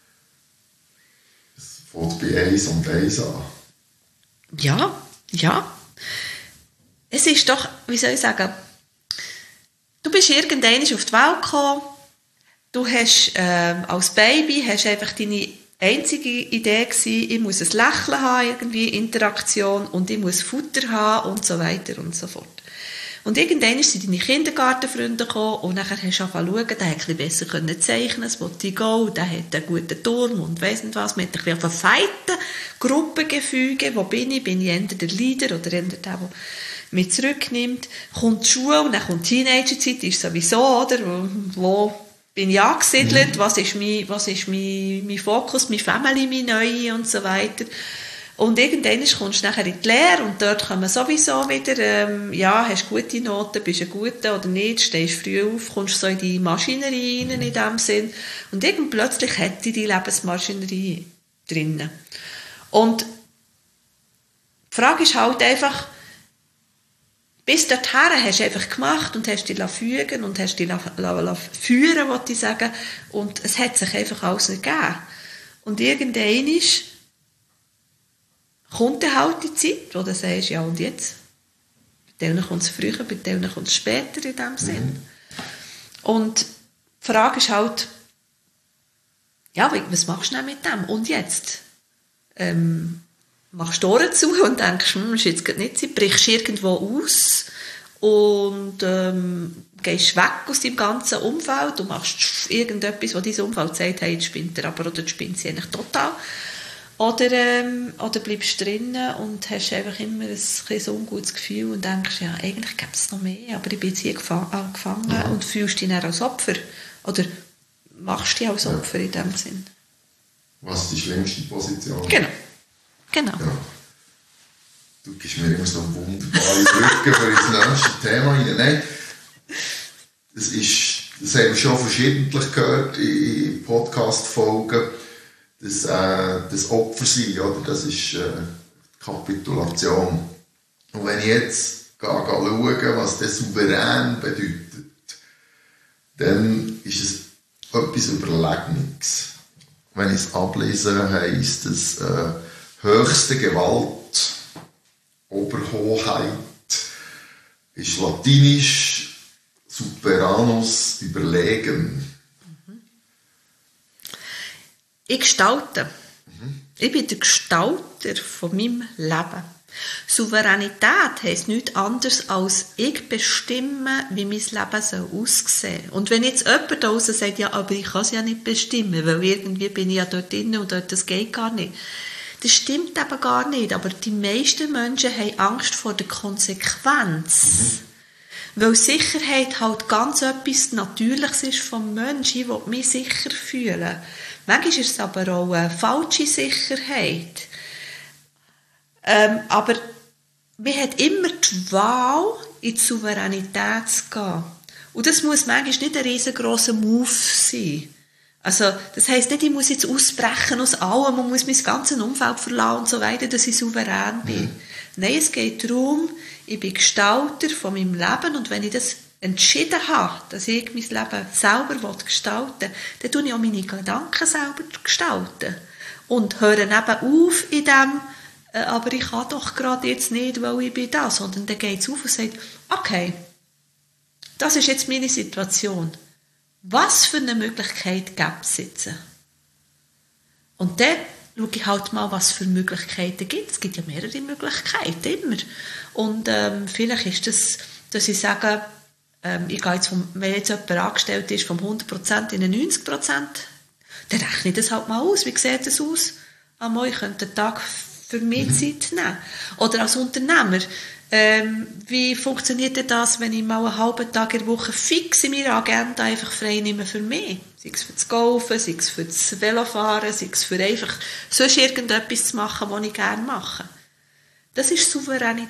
Es fängt bei eins und eins an. Ja, ja. Es ist doch, wie soll ich sagen, du bist irgendwann auf die Welt gekommen, du hast ähm, als Baby hast einfach deine einzige Idee gewesen, ich muss ein Lächeln haben, irgendwie Interaktion und ich muss Futter haben und so weiter und so fort. Und irgendwann sind deine Kindergartenfreunde gekommen und nachher hast du angefangen zu schauen, der hat ein bisschen besser zeichnen, es wollte ich gehen, der hat einen guten Turm und weiss nicht was, mit ein bisschen verfeiten Gruppengefüge, wo bin ich, bin ich entweder der Leader oder entweder der, der mich zurücknimmt, kommt die Schule und dann kommt die Teenagerzeit, ist sowieso, oder, wo, wo bin ich angesiedelt, mhm. was ist, mein, was ist mein, mein Fokus, meine Family, meine Neue und so weiter. Und irgendwann kommst du nachher in die Lehre und dort kommen sowieso wieder, ähm, ja, hast gute Noten, bist ein Guter oder nicht, stehst früh auf, kommst so in die Maschinerie rein, in dem Sinn. Und irgendwann plötzlich hat die die Lebensmaschinerie drinnen. Und die Frage ist halt einfach, bis dorthin hast du einfach gemacht und hast dich fügen und hast dich führen, wollte ich sagen. Und es hat sich einfach alles gegeben. Und irgendwann ist, kommt dann halt die Zeit, wo du sagst, ja und jetzt? Bei denen kommt es früher, bei denen kommt es später in dem Sinn. Mhm. Und die Frage ist halt, ja, was machst du denn mit dem? Und jetzt? Ähm, machst du Ohren zu und denkst, hm, ist jetzt gerade nicht Zeit, brichst irgendwo aus und ähm, gehst weg aus deinem ganzen Umfeld und machst irgendetwas, wo dein Umfeld sagt, hey, jetzt spinnt er aber oder jetzt spinnt sie eigentlich total. Oder, ähm, oder bleibst drinnen und hast einfach immer ein, ein ungutes Gefühl und denkst, ja, eigentlich gibt es noch mehr, aber ich bin jetzt hier gefangen, gefangen ja. und fühlst dich dann als Opfer. Oder machst dich als Opfer ja. in dem Sinn. Was ist die schlimmste Position? Genau. Genau. Ja. Du gibst mir immer so eine wunderbare Brücke für das nächste Thema rein. Nein, das, ist, das haben wir schon verschiedentlich gehört in Podcast-Folgen, dass äh, das Opfer sein, oder? Das ist äh, Kapitulation. Und wenn ich jetzt gehe, gehe schaue, was das souverän bedeutet, dann ist es etwas Überlegenes. Wenn ich es ablese, heisst es äh, höchste Gewalt, Oberhoheit, ist latinisch Superanus, überlegen. Ich gestalte. Mhm. Ich bin der Gestalter von meinem Leben. Souveränität heisst nichts anderes als ich bestimme, wie mein Leben soll aussehen soll. Und wenn jetzt jemand da draussen sagt, ja, aber ich kann es ja nicht bestimmen, weil irgendwie bin ich ja dort drin und dort, das geht gar nicht. Das stimmt eben gar nicht, aber die meisten Menschen haben Angst vor der Konsequenz. Mhm. Weil Sicherheit halt ganz etwas Natürliches ist vom Menschen. Ich will mich sicher fühlen. Manchmal ist es aber auch eine falsche Sicherheit. Ähm, aber man hat immer die Wahl, in die Souveränität zu gehen. Und das muss manchmal nicht ein riesengroßer Move sein. Also, das heisst nicht, ich muss jetzt ausbrechen aus allem, man muss mein ganzes Umfeld verlassen und so weiter, dass ich souverän bin. Mhm. Nein, es geht darum, ich bin Gestalter von meinem Leben und wenn ich das entschieden habe, dass ich mein Leben selber gestalten will, dann tue ich auch meine Gedanken selber gestalten. Und höre eben auf in dem, äh, aber ich kann doch gerade jetzt nicht, weil ich bin da, sondern dann geht es auf und sagt, okay, das ist jetzt meine Situation. Was für eine Möglichkeit gibt es jetzt? Und dann schaue ich halt mal, was für Möglichkeiten gibt. Es gibt ja mehrere Möglichkeiten, immer. Und ähm, vielleicht ist das, dass ich sage, ähm, ich gehe jetzt vom, wenn jetzt jemand angestellt ist, vom hundert Prozent in neunzig Prozent, dann rechne ich das halt mal aus. Wie sieht das aus? Einmal, ich könnte einen Tag für mich Zeit nehmen. Oder als Unternehmer, ähm, wie funktioniert denn das, wenn ich mal einen halben Tag in der Woche fix in meiner Agenda einfach frei nehme für mich? Sei es für das Golfen, sei es für das Velofahren, sei es für einfach sonst irgendetwas zu machen, was ich gerne mache. Das ist Souveränität.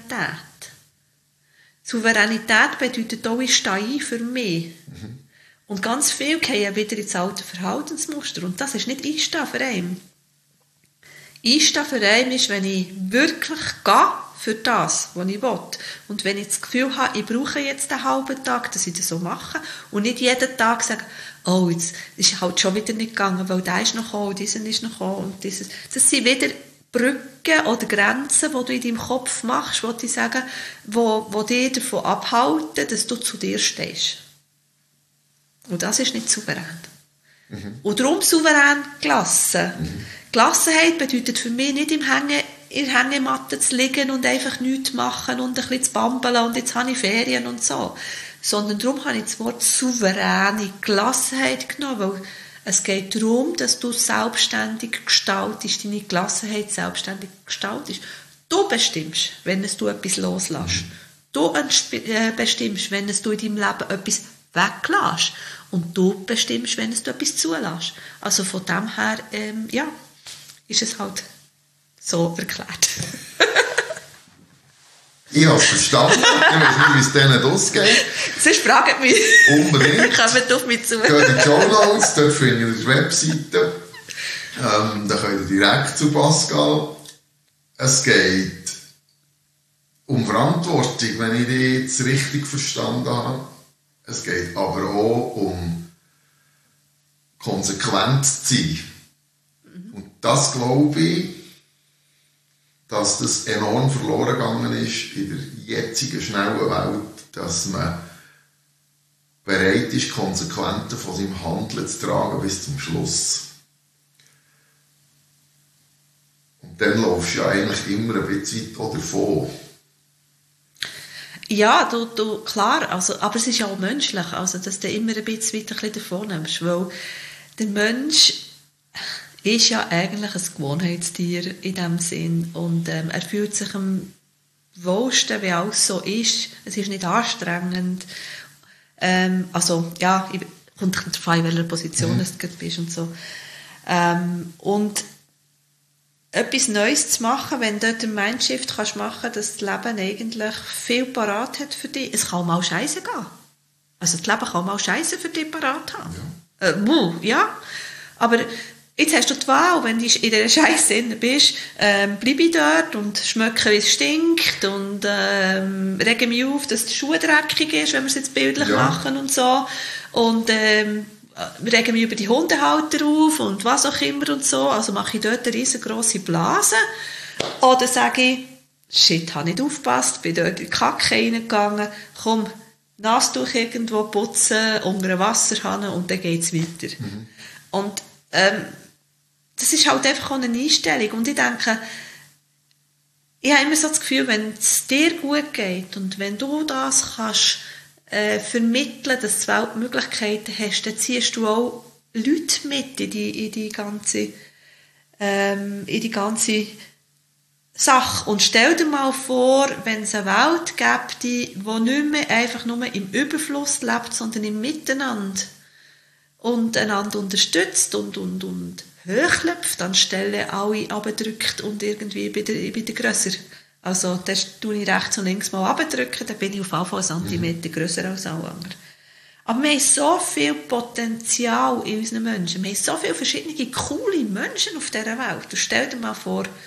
Souveränität bedeutet auch, ich stehe ein für mich. Mhm. Und ganz viel gehen wieder ins alte Verhaltensmuster. Und das ist nicht Einstehen für einen. Einstehen für einen ist, wenn ich wirklich gehe für das, was ich will. Und wenn ich das Gefühl habe, ich brauche jetzt einen halben Tag, dass ich das so mache. Und nicht jeden Tag sage, oh, jetzt ist halt schon wieder nicht gegangen, weil der ist noch gekommen, dieser ist noch gekommen. Und dieses. Das sind wieder Brücken oder Grenzen, die du in deinem Kopf machst, die ich sagen, wo, wo dich davon abhalten, dass du zu dir stehst. Und das ist nicht souverän. Mhm. Und darum souverän gelassen. Mhm. Gelassenheit bedeutet für mich nicht im Hängen, in der Hängematte zu liegen und einfach nichts machen und ein bisschen zu bambeln und jetzt habe ich Ferien und so. Sondern darum habe ich das Wort souveräne Gelassenheit genommen, weil es geht darum, dass du selbstständig gestaltest, deine Gelassenheit selbstständig gestaltest. Du bestimmst, wenn es du etwas loslässt. Du bestimmst, wenn es du in deinem Leben etwas weglässt. Und du bestimmst, wenn es du etwas zulässt. Also von dem her, ähm, ja, ist es halt so erklärt. Ich habe es verstanden. Ich weiß nicht, wie es denen ausgeht. Sonst fragt mich. Unbedingt. Kommt auf mich zu. Geht in die Shownotes, dort findet ihr die Webseite. Ähm, da könnt ihr direkt zu Pascal. Es geht um Verantwortung, wenn ich die jetzt richtig verstanden habe. Es geht aber auch um Konsequenz zu sein. Mhm. Und das glaube ich, dass das enorm verloren gegangen ist in der jetzigen schnellen Welt, dass man bereit ist, Konsequenzen von seinem Handeln zu tragen bis zum Schluss. Und dann laufst du ja eigentlich immer ein bisschen weit davon. Ja, du, du, klar, also, aber es ist ja auch menschlich, also, dass du immer ein bisschen weiter davon nimmst, weil der Mensch ist ja eigentlich ein Gewohnheitstier in dem Sinn und ähm, er fühlt sich am wohlsten, wie alles so ist. Es ist nicht anstrengend. Ähm, also, ja, ich, kommt davon, in welcher Position mhm. du bist und so. Ähm, und etwas Neues zu machen, wenn du dort einen Mindshift kannst machen, dass das Leben eigentlich viel parat hat für dich. Es kann auch mal scheiße gehen. Also das Leben kann auch mal scheiße für dich parat haben. Ja. Äh, wuh, ja. Aber jetzt hast du die Wahl, wenn du in dieser Scheiße bist, ähm, bleibe ich dort und schmecke, wie es stinkt und ähm, rege mich auf, dass die Schuhe dreckig ist, wenn wir es jetzt bildlich ja. machen und so. Und ähm, rege mich über die Hundehalter auf und was auch immer und so. Also mache ich dort eine riesengroße Blase. Oder sage ich, shit, habe nicht aufgepasst, bin dort in die Kacke reingegangen, komm, Nastuch irgendwo putzen, unter einen Wasserhahn und dann geht es weiter. Mhm. Und ähm, das ist halt einfach auch eine Einstellung. Und ich denke, ich habe immer so das Gefühl, wenn es dir gut geht und wenn du das kannst äh, vermitteln, dass du Weltmöglichkeiten hast, dann ziehst du auch Leute mit in die, in die ganze ähm, in die ganze Sache. Und stell dir mal vor, wenn es eine Welt gibt, die, die nicht mehr einfach nur im Überfluss lebt, sondern im Miteinander und einander unterstützt und, und, und hochklopft, anstelle alle abdrückt und irgendwie bei der, bei der grösser. Also, das tue ich rechts und links mal abdrücken, dann bin ich auf jeden Fall einen Zentimeter grösser als alle anderen. Aber wir haben so viel Potenzial in unseren Menschen. Wir haben so viele verschiedene coole Menschen auf dieser Welt. Und stell dir mal vor,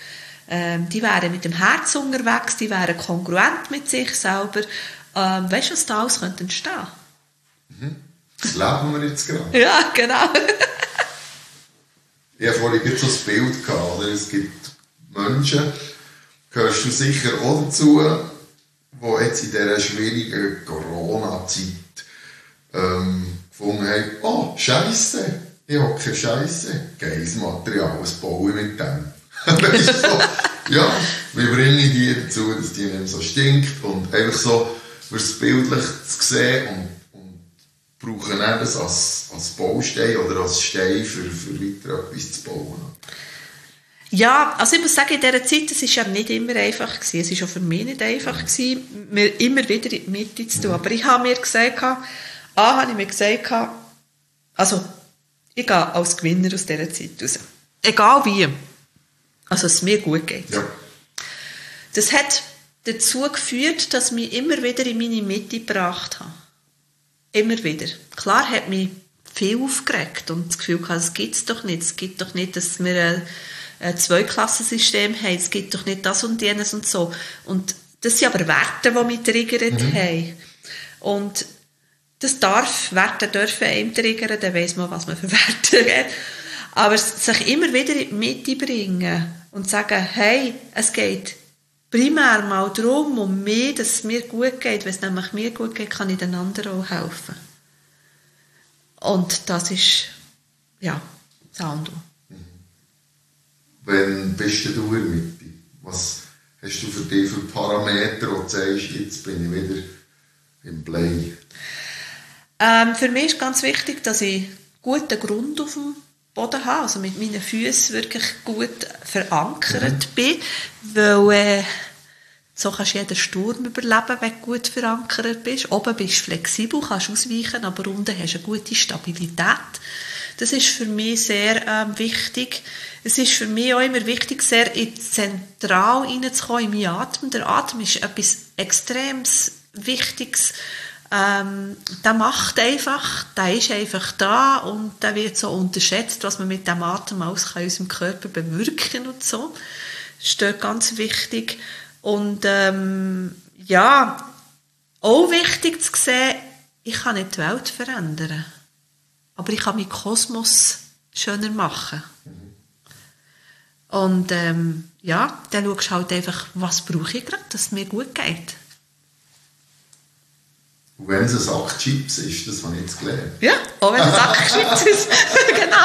ähm, die wären mit dem Herz unterwegs, die wären kongruent mit sich selber. Ähm, weißt du, was da alles könnte entstehen? Mhm. Das leben wir jetzt gerade. Ja, genau. Ich hatte vorhin so ein Bild gehabt, oder? Es gibt Menschen, gehörst du sicher auch dazu, die jetzt in dieser schwierigen Corona-Zeit ähm, gefunden haben, oh, Scheisse, ich habe keine Scheisse, geiles Material, was baue ich mit dem? Weißt du, so, ja, wie bringe ich die dazu, dass die nicht mehr so stinkt und einfach so, fürs bildlich zu sehen und brauchen das als, als Baustein oder als Stein für, für weiter etwas zu bauen? Ja, also ich muss sagen, in dieser Zeit, es war ja nicht immer einfach gewesen. Es war auch für mich nicht einfach gewesen, mir immer wieder in die Mitte zu tun. Mhm. Aber ich habe mir gesagt, A, habe ich mir gesagt, also, ich gehe als Gewinner aus dieser Zeit raus. Egal wie. Also, dass es mir gut geht. Ja. Das hat dazu geführt, dass ich mich immer wieder in meine Mitte gebracht habe. Immer wieder. Klar hat mich viel aufgeregt und das Gefühl gehabt, es gibt es doch nicht. Es gibt doch nicht, dass wir ein, ein Zweiklassensystem haben. Es gibt doch nicht das und jenes und so. Und das sind aber Werte, die mich triggert mhm. haben. Und das darf, Werte dürfen einem triggern, dann weiss man, was man für Werte hat. Aber sich immer wieder in die Mitte bringen und sagen, hey, es geht primär mal darum, um mich, dass es mir gut geht. Wenn es nämlich mir gut geht, kann ich den anderen auch helfen. Und das ist, ja, das andere. Wann bist du in der Mitte? Was hast du für dich für Parameter, wo du sagst, jetzt bin ich wieder im Play? Ähm, für mich ist ganz wichtig, dass ich einen guten Grund auf dem Boden habe, also mit meinen Füßen wirklich gut verankert mhm. bin, weil äh, so kannst du jeden Sturm überleben, wenn du gut verankert bist. Oben bist du flexibel, kannst ausweichen, aber unten hast du eine gute Stabilität. Das ist für mich sehr ähm, wichtig. Es ist für mich auch immer wichtig, sehr in zentral reinzukommen in meinen Atem. Der Atem ist etwas extrem Wichtiges. Ähm, der macht einfach, der ist einfach da und der wird so unterschätzt, was man mit dem Atem alles kann in unserem Körper bewirken und so. Das ist dort ganz wichtig. Und ähm, ja, auch wichtig zu sehen, ich kann nicht die Welt verändern, aber ich kann meinen Kosmos schöner machen. Und ähm, ja, dann schaust du halt einfach, was brauche ich gerade, dass es mir gut geht. Und wenn es ein Sack Chips ist, das habe ich jetzt gelernt. Ja, auch wenn es ein Sack Chips ist. Genau.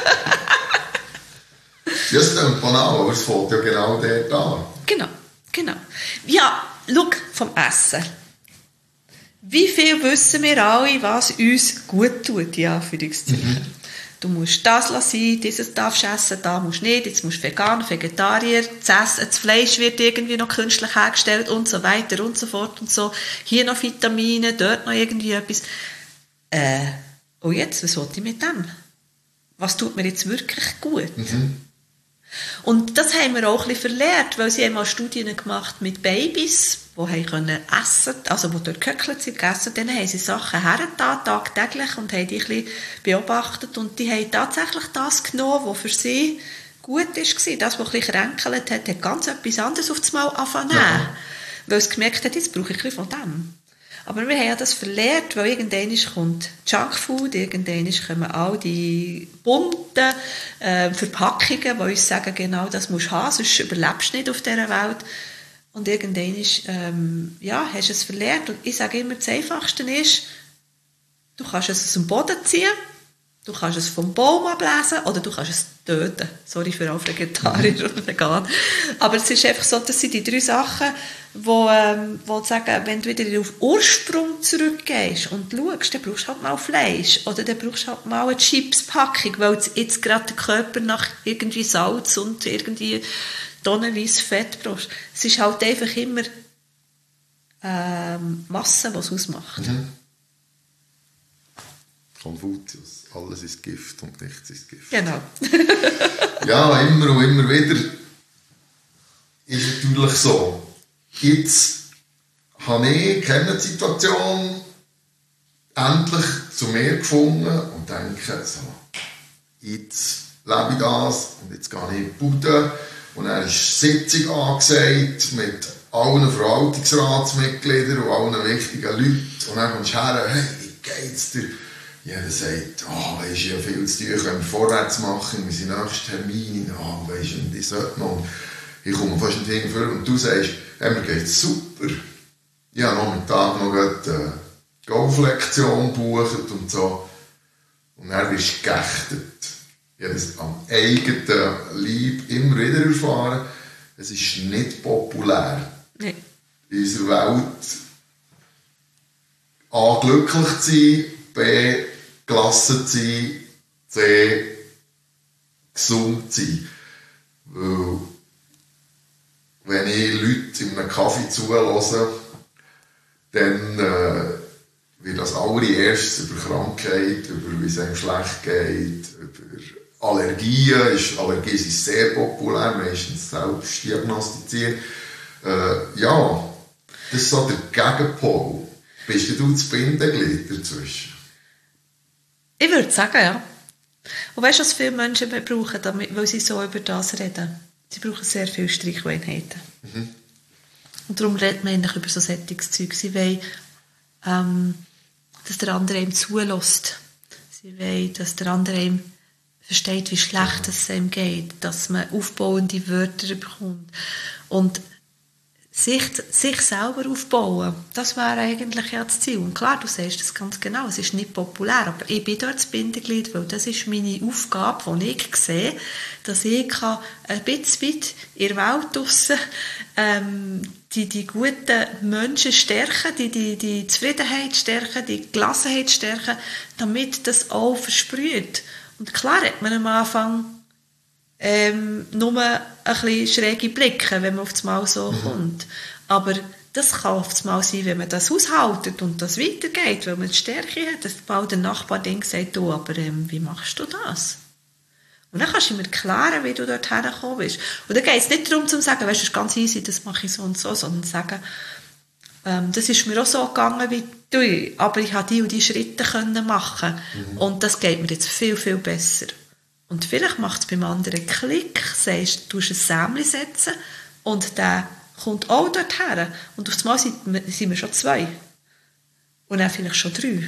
Ja, das klingt banal, aber es fällt ja genau dort an. Genau, genau. Ja, schau, vom Essen. Wie viel wissen wir alle, was uns gut tut, ja, für die mhm. Du musst das sein, dieses darfst du essen, da musst du nicht, jetzt musst du vegan, Vegetarier, das, Essen, das Fleisch wird irgendwie noch künstlich hergestellt und so weiter und so fort und so. Hier noch Vitamine, dort noch irgendwie etwas. Äh, oh jetzt, was will ich mit dem? Was tut mir jetzt wirklich gut? Mhm. Und das haben wir auch ein bisschen verlernt, weil sie haben mal Studien gemacht mit Babys, die haben können essen, also die dort gehöckelt sind, gegessen, dann haben sie Sachen hergetan, tagtäglich, und haben die ein bisschen beobachtet, und die haben tatsächlich das genommen, was für sie gut war. Das, was ein bisschen gekränkelt hat, hat ganz etwas anderes auf das Mal angefangen, ja. Weil es gemerkt hat, jetzt brauche ich ein bisschen von dem. Aber wir haben ja das verlernt, weil irgendwann kommt Junkfood, irgendwann kommen all die bunten äh, Verpackungen, die uns sagen, genau das musst du haben, sonst überlebst du nicht auf dieser Welt. Und irgendwann ähm, ja, hast du es verlernt. Und ich sage immer, das Einfachste ist, du kannst es aus dem Boden ziehen, du kannst es vom Baum ablesen oder du kannst es töten. Sorry für alle Vegetarier und Veganer. Aber es ist einfach so, das sind die drei Sachen, wo, ähm, wo sagen, wenn du wieder auf Ursprung zurückgehst und schaust, dann brauchst du halt mal Fleisch oder dann brauchst du halt mal eine Chips-Packung, weil jetzt gerade der Körper nach irgendwie Salz und irgendwie tonnenweise Fett brauchst. Es ist halt einfach immer ähm, Masse, was es ausmacht. Mhm. Konfuzius. Alles ist Gift und nichts ist Gift. Genau. Ja, immer und immer wieder ist natürlich so. Jetzt habe ich keine Situation endlich zu mir gefunden und denke, so, jetzt lebe ich das und jetzt gehe ich in die Bude Und dann ist Sitzung angesagt mit allen Verwaltungsratsmitgliedern und allen wichtigen Leuten. Und dann kommst du her, hey, wie geht's dir? Jeder sagt, oh, weisst du, ja viel zu tun, können wir vorwärts machen, wir sind nächsten Termin, oh, weisst du, ich sollte noch. Ich komme fast nicht hinterher und du sagst, hey, mir geht's super. Ich habe noch am Tag noch eine Golflektion gebucht und so. Und dann wirst du geächtet. Ich habe das am eigenen Leib immer wieder erfahren. Es ist nicht populär. Nee. In unserer Welt A, glücklich zu sein, B, gelassen zu sein, C, gesund zu sein. Weil, wenn ich Leute in einem Kaffee zuhöre, dann äh, wird das allererstes über Krankheit, über wie es einem schlecht geht, über Allergien. Ist, Allergien sind sehr populär, meistens selbst diagnostiziert. Äh, ja, das ist so der Gegenpol. Bist du das Bindeglied dazwischen? Ich würde sagen, ja. Und weißt du, was viele Menschen brauchen, damit, weil sie so über das reden? Sie brauchen sehr viele Streicheinheiten. Mhm. Und darum redet man eigentlich über so solches Zeug. Sie wollen, ähm, dass der andere ihm zulässt. Sie wollen, dass der andere ihm versteht, wie schlecht es ihm geht, dass man aufbauende Wörter bekommt. Und sich, sich selber aufbauen, das wäre eigentlich ja das Ziel. Und klar, du sagst das ganz genau, es ist nicht populär, aber ich bin dort das Bindeglied, weil das ist meine Aufgabe, die ich sehe, dass ich kann ein bisschen weit in der Welt draussen, ähm, die, die guten Menschen stärken, die, die, die Zufriedenheit stärken, die Gelassenheit stärken, damit das auch versprüht. Und klar hat man am Anfang ähm, nur ein bisschen schräge Blicke, wenn man auf das Mal so mhm. kommt. Aber das kann auf das Mal sein, wenn man das aushaltet und das weitergeht, weil man die Stärke hat, dass bald der Nachbar denkt, sagt, du, aber ähm, wie machst du das? Und dann kannst du ihm erklären, wie du dort hergekommen bist. Und dann geht es nicht darum, zu sagen, weißt du, das ist ganz easy, das mache ich so und so, sondern zu sagen, ähm, das ist mir auch so gegangen wie du, aber ich konnte die und die Schritte können machen. Mhm. Und das geht mir jetzt viel, viel besser. Und vielleicht macht es beim anderen Klick, sagst, du musst ein Sämli setzen und der kommt auch dorthin. Und auf einmal sind wir, wir schon zwei. Und dann vielleicht schon drei.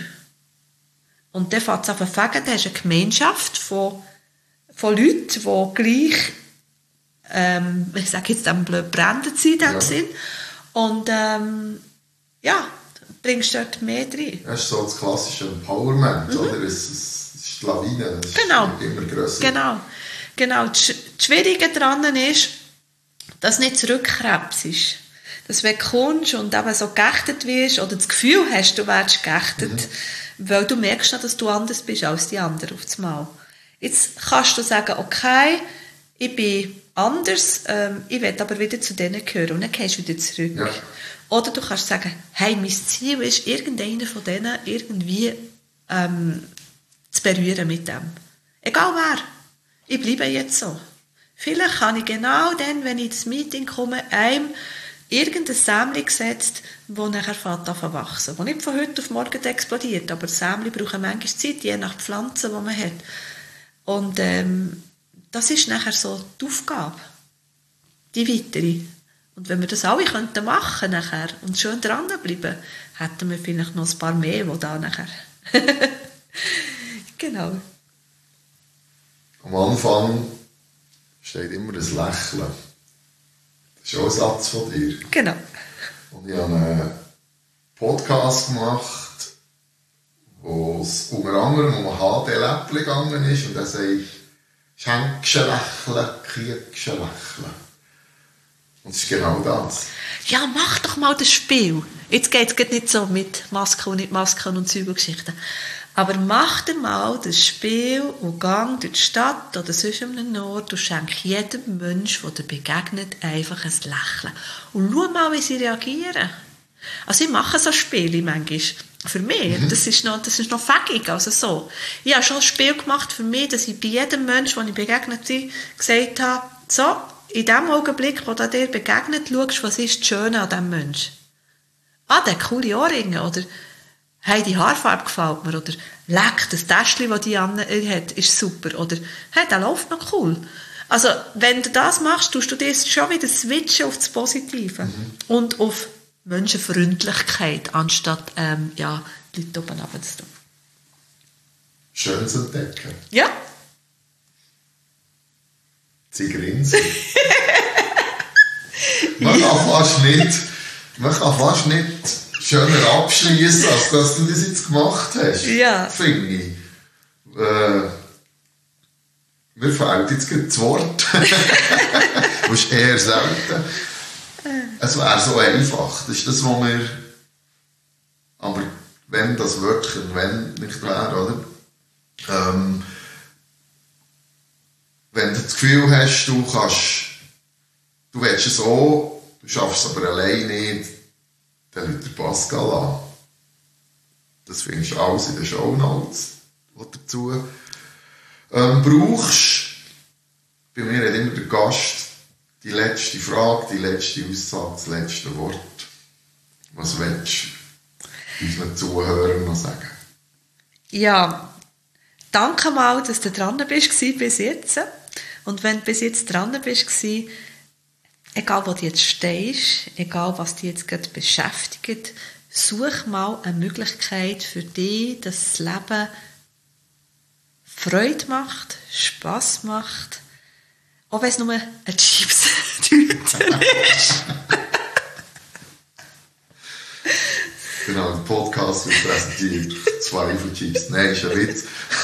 Und dann fängt es an zu fegen, dann hast du eine Gemeinschaft von, von Leuten, die gleich, ähm, ich sage jetzt dann blöd, brandend sind in dem ja. Sinn. Und ähm, ja, bringst du dort mehr rein. Das ist so das klassische Empowerment, mhm. oder? Es, es, die Lawine, das genau. Ist immer grösser. Genau, genau. Das Schwierige daran ist, dass du nicht zurückkrebst. Dass wenn du kommst und eben so geächtet wirst oder das Gefühl hast, du wärst geächtet, mhm. weil du merkst noch, dass du anders bist als die anderen auf das Mal. Jetzt kannst du sagen, okay, ich bin anders, ähm, ich will aber wieder zu denen gehören und dann gehst du wieder zurück. Ja. Oder du kannst sagen, hey, mein Ziel ist, irgendeiner von denen irgendwie ähm, zu berühren mit dem. Egal wer. Ich bleibe jetzt so. Vielleicht kann ich genau dann, wenn ich ins Meeting komme, einem irgendein Sämli gesetzt, das nachher fängt an zu wachsen. Das nicht von heute auf morgen explodiert, aber Sämli brauchen manchmal Zeit, je nach Pflanze, die man hat. Und ähm, das ist nachher so die Aufgabe. Die weitere. Und wenn wir das alle könnten machen nachher und schön dranbleiben, hätten wir vielleicht noch ein paar mehr, die da nachher... Genau. Am Anfang steht immer ein Lächeln. Das ist auch ein Satz von dir. Genau. Und ich habe einen Podcast gemacht, wo es unter anderem um ein H D-Läppchen gegangen ist und er sagt, schenkst ein Lächeln, kriegst ein Lächeln. Und es ist genau das. Ja, mach doch mal das Spiel. Jetzt geht es nicht so mit Masken und nicht Masken und Zeugengeschichten. Aber mach dir mal das Spiel und gang durch die Stadt oder sonst an einem Ort und schenk jedem Menschen, der dir begegnet, einfach ein Lächeln. Und schau mal, wie sie reagieren. Also ich mache so Spiele manchmal. Für mich. Mhm. Das ist noch, das ist noch fähig. Also so. Ich habe schon ein Spiel gemacht für mich, dass ich bei jedem Menschen, dem ich begegnet bin, gesagt habe, so, in dem Augenblick, wo du dir begegnet, schaust, was ist das Schöne an diesem Menschen. Ah, der hat coole Ohrringe. Oder hey, die Haarfarbe gefällt mir. Oder leck, das Täschchen, das die Anne hat, ist super. Oder hey, der läuft noch cool. Also, wenn du das machst, tust du das schon wieder switchen auf das Positive. Mhm. Und auf Menschenfreundlichkeit, anstatt, ähm, ja, die Leute oben runterzutun. Schön zu entdecken. Ja. Sie grinsen. man, kann fast nicht, man kann fast nicht schöner abschließen, als dass du das jetzt gemacht hast. Ja. Finde ich. Äh, mir fehlt jetzt gerade das Wort. Das ist eher selten. Es wäre so einfach. Das ist das, was wir... Aber wenn das Wörtchen wenn nicht wäre, oder? Ähm, wenn du das Gefühl hast, du kannst... Du willst es so, du schaffst es aber allein nicht, dann ruft der Pascal an. Das findest du alles in den Shownotes, was du dazu ähm, brauchst. Bei mir hat immer der Gast die letzte Frage, die letzte Aussage, das letzte Wort. Was willst du unseren Zuhörern noch sagen? Ja, danke mal, dass du dran bist bis jetzt. Und wenn du bis jetzt dran bist, egal wo du jetzt stehst, egal was dich jetzt gerade beschäftigt, such mal eine Möglichkeit für dich, dass das Leben Freude macht, Spass macht, auch wenn es nur ein Chips-Tüte ist. Genau, der Podcast wird präsentiert. Zwei von Chips. Nein, ist ein Witz.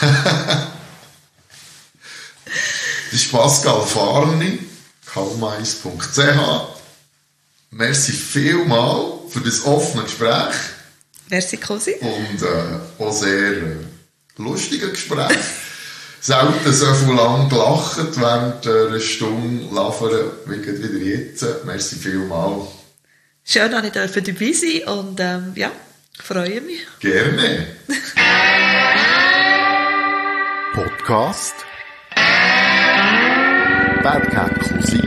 Das ist Pascal Farni, kalmais punkt c h. Merci vielmal für das offene Gespräch. Merci, Cosi. Und äh, auch sehr äh, lustige Gespräch. Selten so viel lang gelacht während einer Stunde labern wie wieder jetzt. Merci vielmal. Schön, dass ich dabei sein und ähm, ja, ich freue mich. Gerne. Podcast Bad Cat Cosi